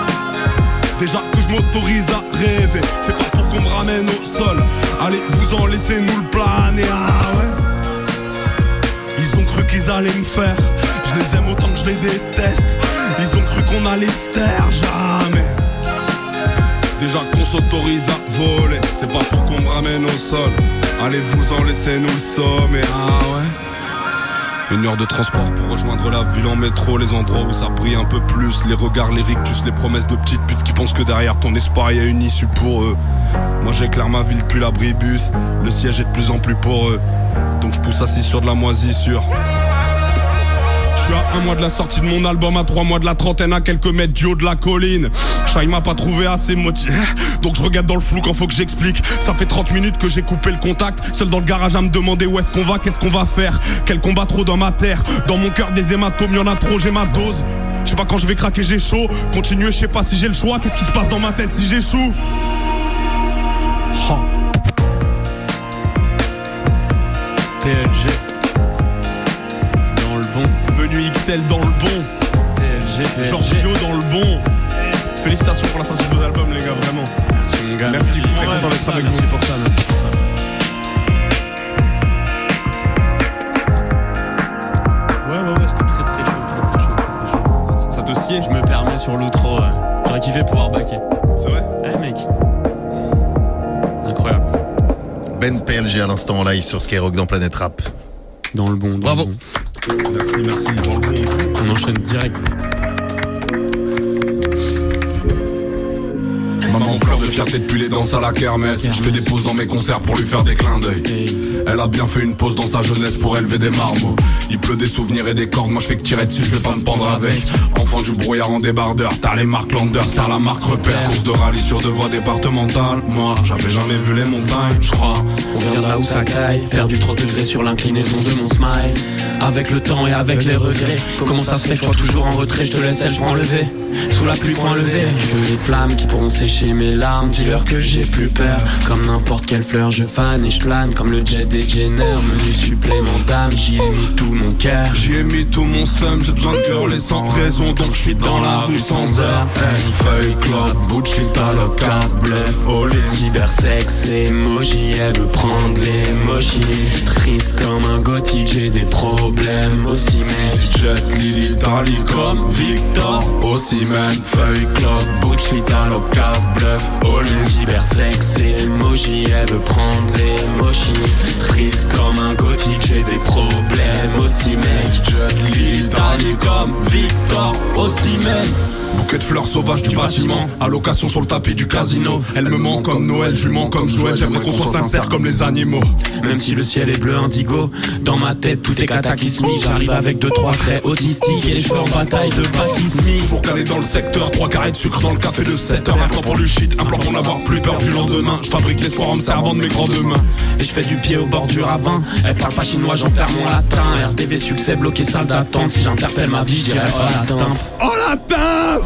Déjà que je m'autorise à rêver, c'est pas pour qu'on me ramène au sol. Allez, vous en laissez-nous le planer, ah ouais. Ils ont cru qu'ils allaient me faire, je les aime autant que je les déteste. Ils ont cru qu'on allait se taire, jamais. Déjà qu'on s'autorise à voler, c'est pas pour qu'on me ramène au sol. Allez, vous en laissez-nous le sommet, ah ouais. 1 heure de transport pour rejoindre la ville en métro, les endroits où ça brille un peu plus, les regards, les rictus, les promesses de petites putes qui pensent que derrière ton espoir y a une issue pour eux. Moi j'éclaire ma ville depuis l'abribus, le siège est de plus en plus poreux, donc je pousse assis sur de la moisissure. Je suis à 1 mois de la sortie de mon album, à 3 mois de la trentaine, à quelques mètres du haut de la colline. Shai m'a pas trouvé assez motivé, donc je regarde dans le flou quand faut que j'explique. Ça fait 30 minutes que j'ai coupé le contact, seul dans le garage à me demander où est-ce qu'on va, qu'est-ce qu'on va faire. Quel combat trop dans ma terre, dans mon cœur des hématomes, y'en a trop, j'ai ma dose. Je sais pas quand je vais craquer, j'ai chaud. Continuer, je sais pas si j'ai le choix, qu'est-ce qui se passe dans ma tête si j'échoue. PLG dans le bon. Menu XL dans le bon. PLG. Giorgio dans le bon. Félicitations pour la sortie de vos albums les gars, vraiment. Merci mon gars. Merci, très content d'être avec vous. Merci pour ça. Ouais, c'était très chaud. Ça te sied? Je me permets sur l'outro. J'aurais kiffé pouvoir backer. C'est vrai? Ouais mec. Incroyable. Ben PLG à l'instant en live sur Skyrock dans Planète Rap. Dans le bon. Bravo. Merci. Dans le bon. On enchaîne direct. Maman pleure depuis fierté depuis les danses à la kermesse. Je fais des pauses dans mes concerts pour lui faire des clins d'œil. Elle a bien fait une pause dans sa jeunesse pour élever des marmots. Il pleut des souvenirs et des cordes, moi je fais que tirer dessus, je vais pas me pendre avec. Enfant du brouillard en débardeur, t'as les marques Landers, t'as la marque repère. Course de rallye sur 2 voies départementales. Moi, j'avais jamais vu les montagnes, je crois. On viendra où ça caille, perdu 30 degrés sur l'inclinaison de mon smile. Avec le temps et avec les regrets, comment ça se fait que toi toujours en retrait, je te laisse, je prends le V. Sous la pluie, prends le V. Que les flammes qui pourront sécher mes larmes, dis-leur que j'ai plus peur. Comme n'importe quelle fleur, je fane et je plane. Comme le jet des Jenner, menu supplément d'âme. J'y ai mis tout mon cœur, j'y ai mis tout mon seum. J'ai besoin de hurler sans raison, donc je suis dans la rue sans heure. Hey, feuille, club, bullshit à la cave, bluff, all in. Cybersex, emoji, elle veut prendre l'émoji. Triste comme un gothique, j'ai des problèmes aussi, mais Jet, Lily, Dali, comme Victor, aussi man. Feuille, club, bullshit à la cave, bluff, all in. Cybersex, emoji, elle veut prendre l'émoji. Triste comme un gothique, j'ai des problèmes aussi, mec. Jet, Lily, Dali, comme Victor, aussi man. Bouquet de fleurs sauvages du bâtiment, allocation sur le tapis du casino. Elle me ment comme Noël, je lui mens comme Joël. J'aimerais qu'on soit sincère comme les animaux. Même si le ciel est bleu indigo, dans ma tête tout est cataclysmique. J'arrive avec 2-3 traits autistiques et les cheveux en bataille de Patty Smith. Pour caler dans le secteur, 3 carrés de sucre dans le café de 7 heures. Un plan pour le shit, un plan pour n'avoir plus peur du lendemain. Je fabrique l'espoir en me servant de mes grandes mains. Et je fais du pied au bord du ravin. Elle parle pas chinois, j'en perds mon latin. RDV succès bloqué salle d'attente. Si j'interpelle ma vie, je dirais oh la timbre. Oh la timbre.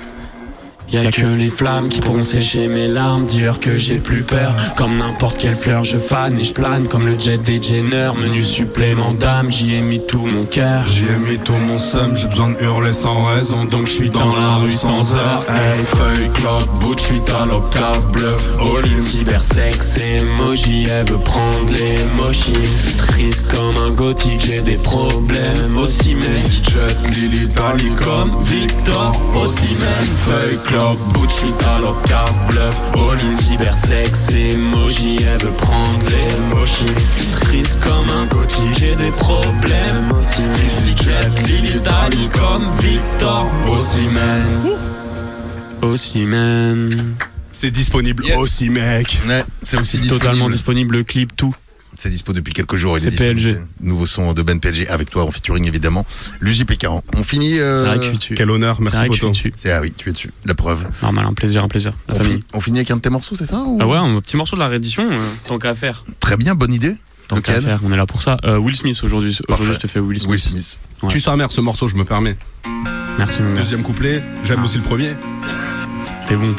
Y'a que les flammes qui pourront sécher mes larmes. Dis-leur que j'ai plus peur. Comme n'importe quelle fleur, je fane et je plane. Comme le jet des Jenner, menu supplément d'âme. J'y ai mis tout mon cœur, j'y ai mis tout mon seum. J'ai besoin de hurler sans raison, donc je suis dans la rue sans heure. Hey, feuille, clock, bullshit à la cave, bluff, all in. Cybersex, emoji, elle veut prendre l'émoji. Triste comme un gothique, j'ai des problèmes aussi, mec. Jet, Lily, Dali, comme Victor, aussi, mec. Feuille, clock, bullshit à la cave, bluff, all in. Cybersex, emoji, elle veut prendre l'émoji. Triste comme un gothique, j'ai des problèmes aussi, mec. Jet, Lily, Dali, comme Victor, aussi, man. Aussi, man. C'est disponible aussi, mec. Ouais, c'est aussi disponible. Totalement disponible, le clip, tout. C'est dispo depuis quelques jours. C'est PLG. Nouveau son de Ben PLG avec toi en featuring évidemment. L'UJPK. On finit. C'est vrai que je suis dessus. Quel honneur, merci Poto. Ah oui, tu es dessus. La preuve. Normal, un plaisir. On finit avec un de tes morceaux, c'est ça ou... Ah ouais, un petit morceau de la réédition, tant qu'à faire. Très bien, bonne idée. Tant qu'à faire, on est là pour ça. Will Smith aujourd'hui. Aujourd'hui, je te fais Will Smith. Ouais. Tu sa mère, ce morceau, je me permets. Merci mon gars. Deuxième couplet, j'aime aussi le premier. T'es bon.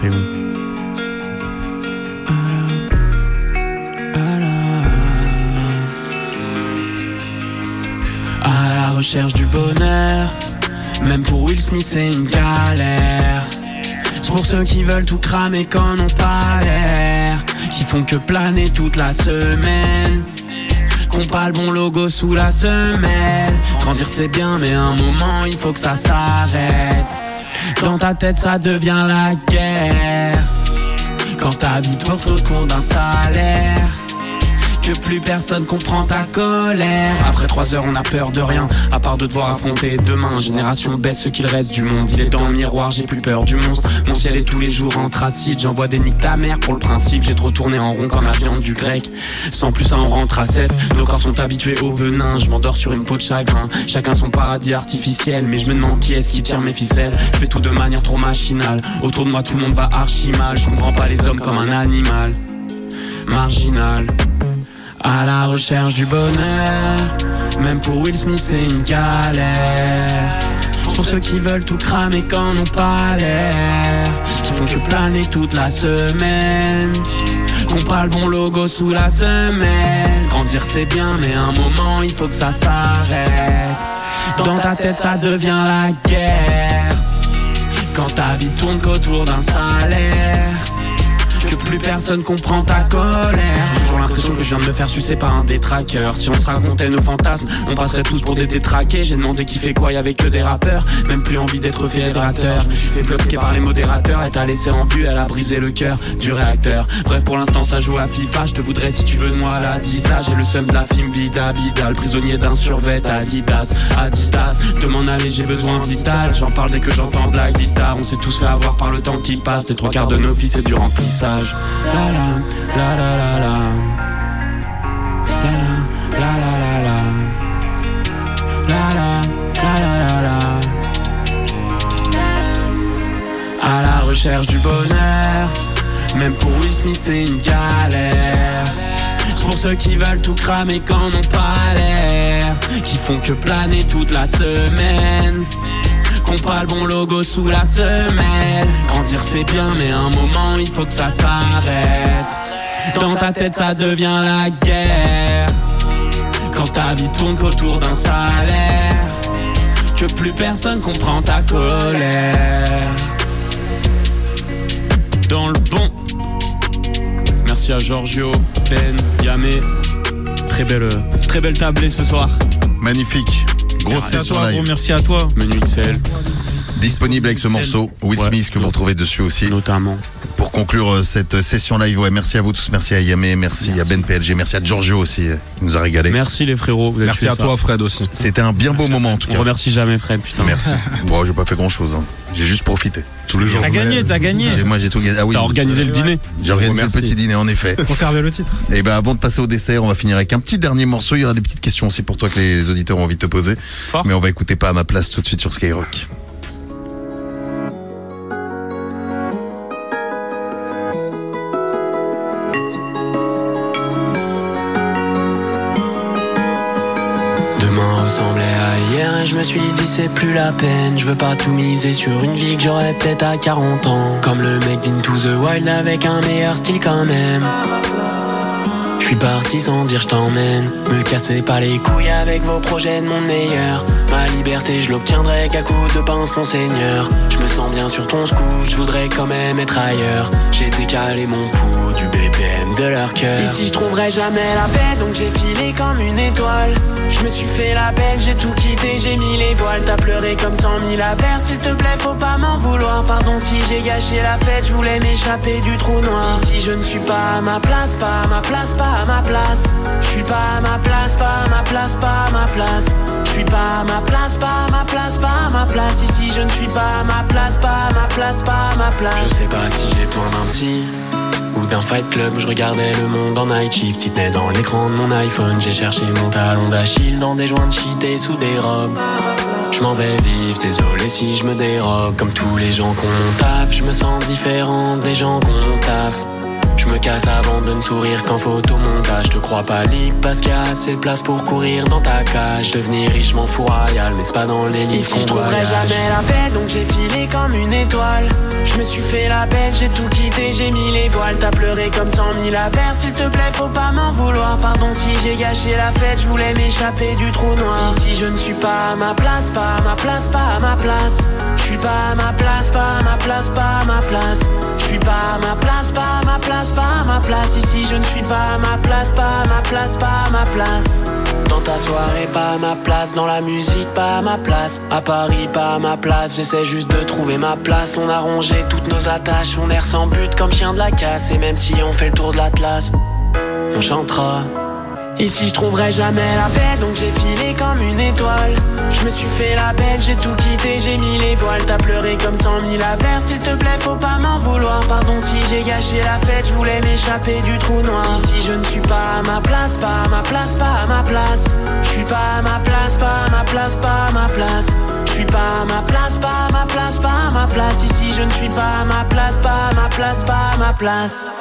À la recherche du bonheur, même pour Will Smith c'est une galère. C'est pour ceux qui veulent tout cramer quand n'ont pas l'air, qui font que planer toute la semaine, qu'on pas le bon logo sous la semelle. Grandir c'est bien mais à un moment il faut que ça s'arrête. Dans ta tête ça devient la guerre, quand ta vie tourne autour d'un salaire, que plus personne comprend ta colère. Après 3 heures on a peur de rien, à part de devoir affronter demain. Génération baisse ce qu'il reste du monde. Il est dans le miroir, j'ai plus peur du monstre. Mon ciel est tous les jours anthracite. J'envoie des niques ta mère pour le principe. J'ai trop tourné en rond comme la viande du grec. Sans plus ça on rentre à 7. Nos corps sont habitués au venin. Je m'endors sur une peau de chagrin. Chacun son paradis artificiel, mais je me demande qui est-ce qui tire mes ficelles. Je fais tout de manière trop machinale. Autour de moi tout le monde va archi mal. Je comprends pas les hommes comme un animal marginal. À la recherche du bonheur, même pour Will Smith c'est une galère. Pour ceux qui veulent tout cramer quand n'ont pas l'air, qui font que planer toute la semaine, qu'on pas le bon logo sous la semelle. Grandir c'est bien mais à un moment il faut que ça s'arrête. Dans ta tête ça devient la guerre, quand ta vie tourne qu'autour d'un salaire, que plus personne comprend ta colère. J'ai toujours l'impression que je viens de me faire sucer par un détraqueur. Si on se racontait nos fantasmes, on passerait tous pour des détraqués. J'ai demandé qui fait quoi, y'avait que des rappeurs. Même plus envie d'être fédérateur. Je me suis fait bloquer par les modérateurs. Elle t'a laissé en vue, elle a brisé le cœur du réacteur. Bref, pour l'instant ça joue à FIFA. Je te voudrais si tu veux de moi la Ziza. J'ai le seum de la film Bida Bida, le prisonnier d'un survêt Adidas. De m'en aller j'ai besoin vital. J'en parle dès que j'entends de la guitare. On s'est tous fait avoir par le temps qui passe. Les 3 quarts de nos vies c'est du remplissage. message. La la la la la la. La la la la la. La la la la la la. À la recherche du bonheur, même pour Will Smith c'est une galère. C'est pour ceux qui veulent tout cramer quand n'ont pas l'air, qui font que planer toute la semaine, qu'on pas le bon logo sous la semelle. Grandir c'est bien mais à un moment il faut que ça s'arrête. Dans ta tête ça devient la guerre, quand ta vie tourne qu'autour d'un salaire, que plus personne comprend ta colère. Dans le bon. Merci à Giorgio, Ben, Yamé. Très belle tablée ce soir. Magnifique. Grosse session live. Gros merci à toi. Menu XL. Disponible avec ce morceau, Will Smith, que vous retrouvez dessus aussi. Notamment. Pour conclure cette session live, ouais, merci à vous tous, merci à Yamé, merci à Ben PLG, merci à Giorgio aussi, il nous a régalé. Merci les frérots. Merci à toi Fred aussi. C'était un bien beau moment en tout cas. On remercie jamais Fred, putain. Merci. Bon, j'ai pas fait grand chose, hein. J'ai juste profité. Tous les jours. T'as gagné. Moi j'ai tout gagné. Ah oui. T'as organisé le dîner. J'ai organisé le petit dîner en effet. Conserver le titre. Et ben avant de passer au dessert, on va finir avec un petit dernier morceau. Il y aura des petites questions aussi pour toi que les auditeurs ont envie de te poser. Fort. Mais on va écouter Pas à ma place tout de suite sur Skyrock. Et je me suis dit c'est plus la peine. Je veux pas tout miser sur une vie que j'aurais peut-être à 40 ans. Comme le mec d'Into the Wild avec un meilleur style quand même. Je suis parti sans dire je t'emmène. Me cassez pas les couilles avec vos projets de monde meilleur. Ma liberté je l'obtiendrai qu'à coups de pince mon seigneur. Je me sens bien sur ton scoot, je voudrais quand même être ailleurs. J'ai décalé mon pouls du BPM de leur cœur. Ici je trouverai jamais la paix, donc j'ai filé comme une étoile. Je me suis fait la belle, j'ai tout quitté, j'ai mis les voiles. T'as pleuré comme 100 000 affaires, s'il te plaît faut pas m'en vouloir. Pardon si j'ai gâché la fête, je voulais m'échapper du trou noir. Ici je ne suis pas à ma place, pas à ma place, pas à ma place. Je suis pas à ma place, pas à ma place, pas à ma place. Je suis pas à ma place, pas à ma place, pas à ma place. Ici je ne suis pas à ma place, pas à ma place, pas à ma place. Je sais pas si j'ai besoin d'un psy ou d'un fight club, je regardais le monde en night shift. Tittait dans l'écran de mon iPhone, j'ai cherché mon talon d'Achille dans des joints de shit et sous des robes. Je m'en vais vivre, désolé si je me dérobe. Comme tous les gens qu'on taffe, je me sens différent des gens qu'on taffe. Je me casse avant de ne sourire qu'en photomontage. Je te crois pas libre parce qu'il y a assez de place pour courir dans ta cage. Devenir riche m'en fous royal, mais c'est pas dans les livres. Ici je trouverai jamais la paix, donc j'ai filé comme une étoile. Je me suis fait la belle, j'ai tout quitté, j'ai mis les voiles. T'as pleuré comme 100 000 affaires, s'il te plaît faut pas m'en vouloir. Pardon si j'ai gâché la fête, je voulais m'échapper du trou noir. Ici je ne suis pas à ma place, pas à ma place, pas à ma place. Je suis pas à ma place, pas à ma place, pas à ma place. Je suis pas à ma place, pas à ma place, pas à ma place. Ici je ne suis pas à ma place, pas à ma place, pas à ma place. Dans ta soirée, pas à ma place. Dans la musique, pas à ma place. À Paris, pas à ma place. J'essaie juste de trouver ma place. On a rongé toutes nos attaches. On erre sans but comme chien de la casse. Et même si on fait le tour de l'Atlas, on chantera. Ici je trouverai jamais la paix, donc j'ai filé comme une étoile. Je me suis fait la belle, j'ai tout quitté, j'ai mis les voiles. T'as pleuré comme 100 000 affaires, s'il te plaît faut pas m'en vouloir. Pardon si j'ai gâché la fête, je voulais m'échapper du trou noir. Ici je ne suis pas à ma place, pas à ma place, pas à ma place. Je suis pas à ma place, pas à ma place, pas à ma place. Je suis pas à ma place, pas à ma place, pas à ma place. Ici je ne suis pas à ma place, pas à ma place, pas à ma place.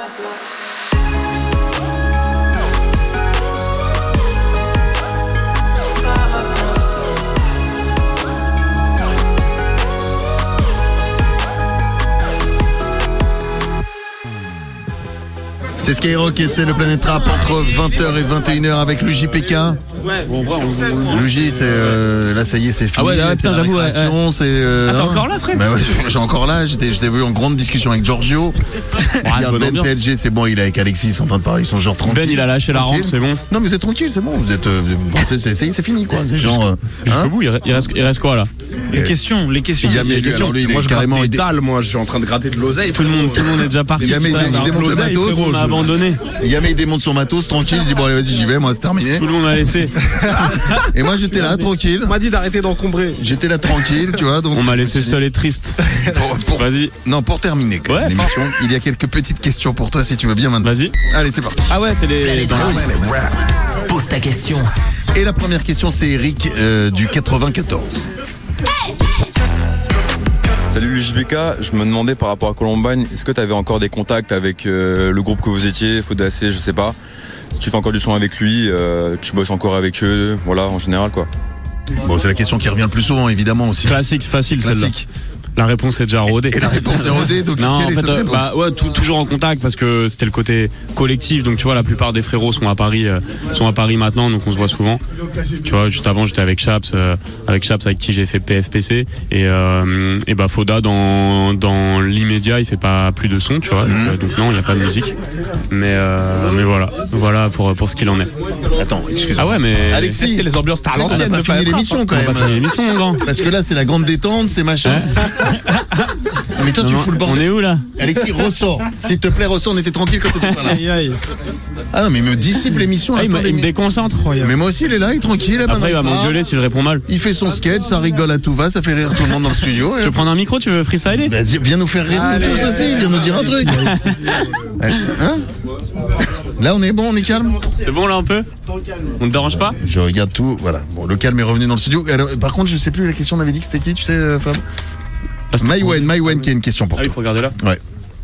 C'est Skyrock et c'est le Planète Rap entre 20h et 21h avec le JPK. Ouais, le J, c'est là, ça y est, c'est fini. Ah ouais, c'est putain, la j'avoue. récréation, c'est. T'es encore là, Fred? Bah ouais, j'ai encore là. J'étais vu en grande discussion avec Giorgio. Regarde, Ben PLG, c'est bon, il est avec Alexis, ils sont en train de parler, ils sont genre tranquilles. Ben, il a lâché la rampe, c'est bon. Non, mais c'est tranquille, c'est bon. Vous êtes, c'est fini, quoi. C'est genre. Jusqu'au bout, il reste quoi là? Les questions. Il y a mes questions. Moi, je carrément dalle, moi, je suis en train de gratter de l'oseille. Tout le monde est déjà parti. Il démonte le matos. On a abandonné. Yamé il démonte son matos, tranquille, il dit bon allez vas-y j'y vais, moi c'est terminé. Tout le monde a laissé. Et moi j'étais là tranquille. On m'a dit d'arrêter d'encombrer. J'étais là tranquille, tu vois. Donc On m'a laissé seul et triste. Vas-y. Non, pour terminer quand même l'émission, il y a quelques petites questions pour toi si tu veux bien maintenant. Vas-y. Allez, c'est parti. Ah ouais, c'est les. Planet Rap. Pose ta question. Et la première question, c'est Eric du 94. Salut le JPK, je me demandais par rapport à Columbine, est-ce que tu avais encore des contacts avec le groupe que vous étiez, Faudacé, je sais pas. Si tu fais encore du son avec lui, tu bosses encore avec eux, voilà, en général quoi. Bon, c'est la question qui revient le plus souvent, évidemment aussi. Classique, facile celle-là. La réponse est déjà rodée. Et la réponse est rodée, donc non, quelle est cette réponse? Toujours en contact parce que c'était le côté collectif. Donc tu vois, la plupart des frérots sont à Paris maintenant, donc on se voit souvent. Tu vois, juste avant j'étais avec Chaps, avec qui j'ai fait PFPC et bah Foda dans l'immédiat il fait pas plus de son, tu vois. Donc non, il y a pas de musique. Mais voilà pour ce qu'il en est. Attends, excuse-moi. Ah ouais, mais Alexis, c'est les ambiances à l'ancienne. on a pas fini l'émission quand même. On a pas fini l'émission, mon grand. Parce que là c'est la grande détente, c'est machin. Mais toi tu fous le bordel. On est où là? Alexis, ressors. S'il te plaît, ressors, on était tranquille quand t'étais pas là. Ah non, mais il me dissipe l'émission. Il me déconcentre. Mais moi aussi, il est là, il est tranquille. Après, il va m'engueuler si je réponds mal. Il fait son sketch, ça rigole à tout va, ça fait rire tout le monde dans le studio. Tu veux prendre un micro, tu veux freestyler? Vas-y, viens nous faire rire nous tous aussi, viens nous dire un truc. Hein? Là, on est bon, on est calme? C'est bon là un peu? On ne dérange pas? Je regarde tout, voilà. Bon, le calme est revenu dans le studio. Alors, par contre, je sais plus la question, on avait dit que c'était qui, tu sais, Fab? Maïwen qui a une question pour toi. Il faut regarder là. Ouais.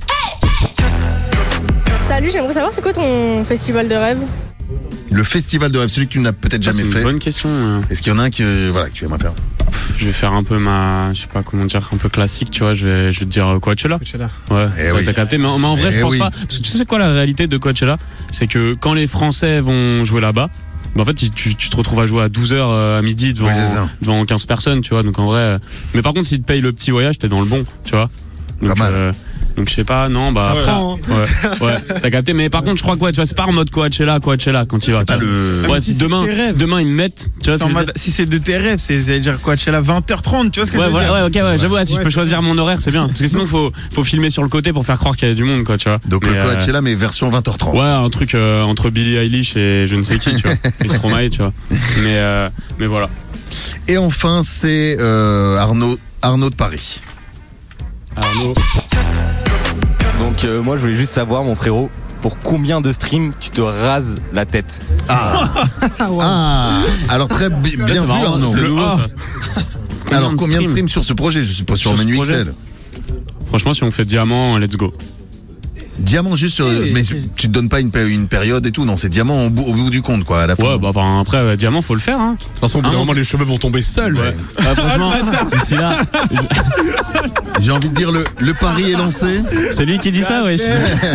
Salut, j'aimerais savoir c'est quoi ton festival de rêve? Le festival de rêve, celui que tu n'as peut-être jamais fait. C'est une bonne question. Est-ce qu'il y en a un que tu aimerais faire? Je vais faire un peu je sais pas comment dire, un peu classique, tu vois. Je vais te dire Coachella. Ouais. T'as capté. Mais en vrai, je pense pas. Parce que tu sais c'est quoi la réalité de Coachella? C'est que quand les Français vont jouer là-bas, en fait, tu te retrouves à jouer à 12h à midi devant 15 personnes, tu vois. Donc en vrai, mais par contre, si tu te payes le petit voyage, t'es dans le bon, tu vois. Donc, pas mal. Donc je sais pas, non, bah ça prend, hein. Ouais, t'as capté. Mais par contre, je crois que tu vois, c'est pas en mode Coachella quand il va. Ouais, si demain ils me mettent, tu vois. Si c'est de tes rêves, c'est dire Coachella 20h30, tu vois ce que je veux dire? Ouais, ok, j'avoue, si je peux choisir mon horaire, c'est bien. Parce que sinon, faut filmer sur le côté pour faire croire qu'il y a du monde, quoi, tu vois. Donc le Coachella, mais version 20h30. Ouais, un truc entre Billie Eilish et je ne sais qui, tu vois. Et Stromae, tu vois. Mais voilà. Et enfin, c'est Arnaud de Paris. Arnaud. Donc moi je voulais juste savoir mon frérot, pour combien de streams tu te rases la tête? Alors très bien vu Arnaud. C'est nouveau, ça. Alors combien de streams sur ce projet? Je suppose sur Menu XL. Franchement, si on fait diamant, let's go. Diamant juste sur... Mais tu te donnes pas une période et tout, non, c'est diamant au bout du compte quoi à la fin. Ouais, bah après diamant faut le faire hein. De toute façon au bout d'un moment les cheveux vont tomber seuls. Ouais. Franchement, d'ici là j'ai envie de dire le pari est lancé. C'est lui qui dit ça, wesh.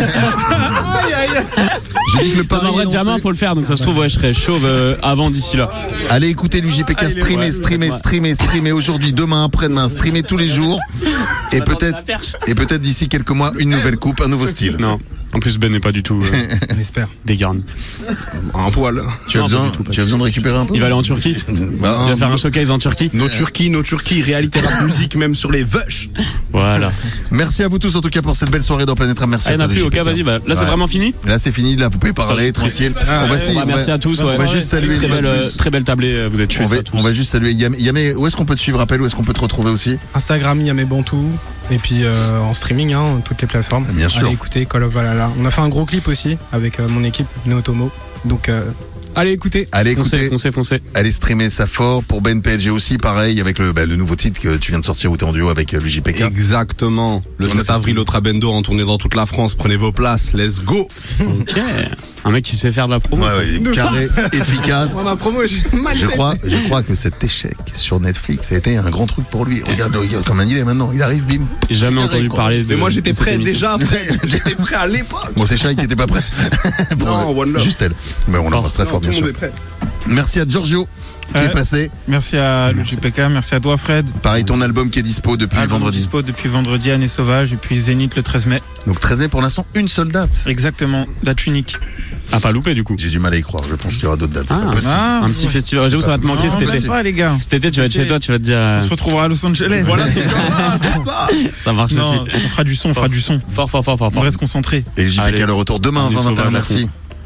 J'ai dit que le pari est lancé. Diamant faut le faire, donc ça se trouve ouais, je serais chauve avant d'ici là. Allez écoutez l'UJPK, streamer aujourd'hui, demain, après-demain, streamer tous les jours. Et peut-être d'ici quelques mois une nouvelle coupe, un nouveau style. Non. En plus Ben n'est pas du tout on espère dégarni. Un poil. Tu as besoin de récupérer un peu? Il va aller en Turquie. Il va faire un showcase en Turquie. Nos Turquie, réalité rap musique même sur les vush. Voilà. Merci à vous tous en tout cas pour cette belle soirée dans Planète Rap. Merci à tous. Plus, ok, vas-y, là c'est vraiment fini? Là c'est fini, là vous pouvez parler tranquille. Merci à tous. On va juste saluer très belle tablée, vous êtes tués. On va juste saluer Yamé. Où est-ce qu'on peut te suivre? Rappelle, où est-ce qu'on peut te retrouver aussi? Instagram Yamé Bantou. Et puis en streaming, toutes les plateformes. Bien sûr. Allez écouter Call of Valhalla. On a fait un gros clip aussi avec mon équipe Neotomo. Donc allez écouter. Foncez. Allez streamer ça fort. Pour Ben PLG aussi, pareil, avec le nouveau titre que tu viens de sortir où t'es en duo avec l'UJPK. Exactement. Le 7 avril au Trabendo en tournée dans toute la France. Prenez vos places. Let's go. Ok. Un mec qui sait faire de la promo. Ouais, carré, efficace. Dans la promo, je crois que cet échec sur Netflix a été un grand truc pour lui. Regarde comme il est maintenant. Il arrive, bim. J'ai jamais entendu parler de. Mais moi j'étais prêt déjà. J'étais prêt à l'époque. Bon, c'est Shai qui était pas prête. Non, One Love. Juste elle. Mais on l'embrasse très fort, bien sûr. Merci à Giorgio qui est passé. Merci à l'UJPK, merci à toi Fred. Pareil, ton album qui est dispo depuis vendredi. Dispo depuis vendredi, Année Sauvage, et puis Zénith le 13 mai. Donc 13 mai pour l'instant, une seule date. Exactement, date unique. Ah, pas loupé du coup. J'ai du mal à y croire, je pense qu'il y aura d'autres dates. C'est pas possible. Un petit festival. J'avoue, ça va te manquer cet été. Pas, les gars. Cet été, tu vas être chez toi, tu vas te dire. On se retrouvera à Los Angeles. Voilà, c'est ça. Ça marche aussi. On fera du son, Fort. On reste concentré. Et le JPK le retour demain à 20h. Merci.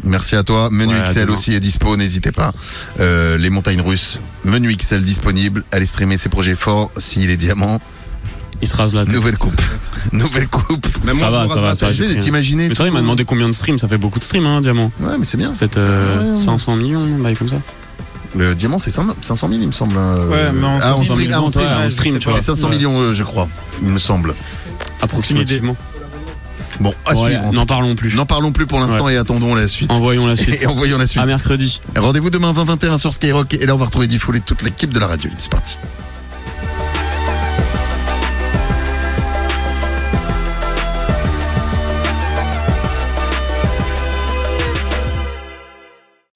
Merci à toi. Menu Ouais, à XL demain. aussi est dispo, n'hésitez pas. Les montagnes russes, menu XL disponible. Allez streamer ses projets forts. S'il est diamant, Il se rase la tête. nouvelle coupe. Nouvelle coupe. Même moi, Ça je va, me ça rase va, la ça va. tête. J'essaie de t'imaginer. Mais c'est vrai, il m'a demandé combien de streams. Ça fait beaucoup de streams, hein, Diamant. Ouais, mais c'est bien. Peut-être 500 millions, un bail comme ça. Le diamant, c'est 500 000, il me semble. Ouais, mais en en stream, stream, en stream, tu vois. c'est 500 millions, je crois, il me semble. Approximativement. Bon, à Bon, allez, suivre. n'en parlons plus. N'en parlons plus pour l'instant et attendons la suite. Envoyons la suite. Et envoyons la suite. À mercredi. Rendez-vous demain 20-21 sur Skyrock. Et là, on va retrouver Diffoul et toute l'équipe de la radio. C'est parti.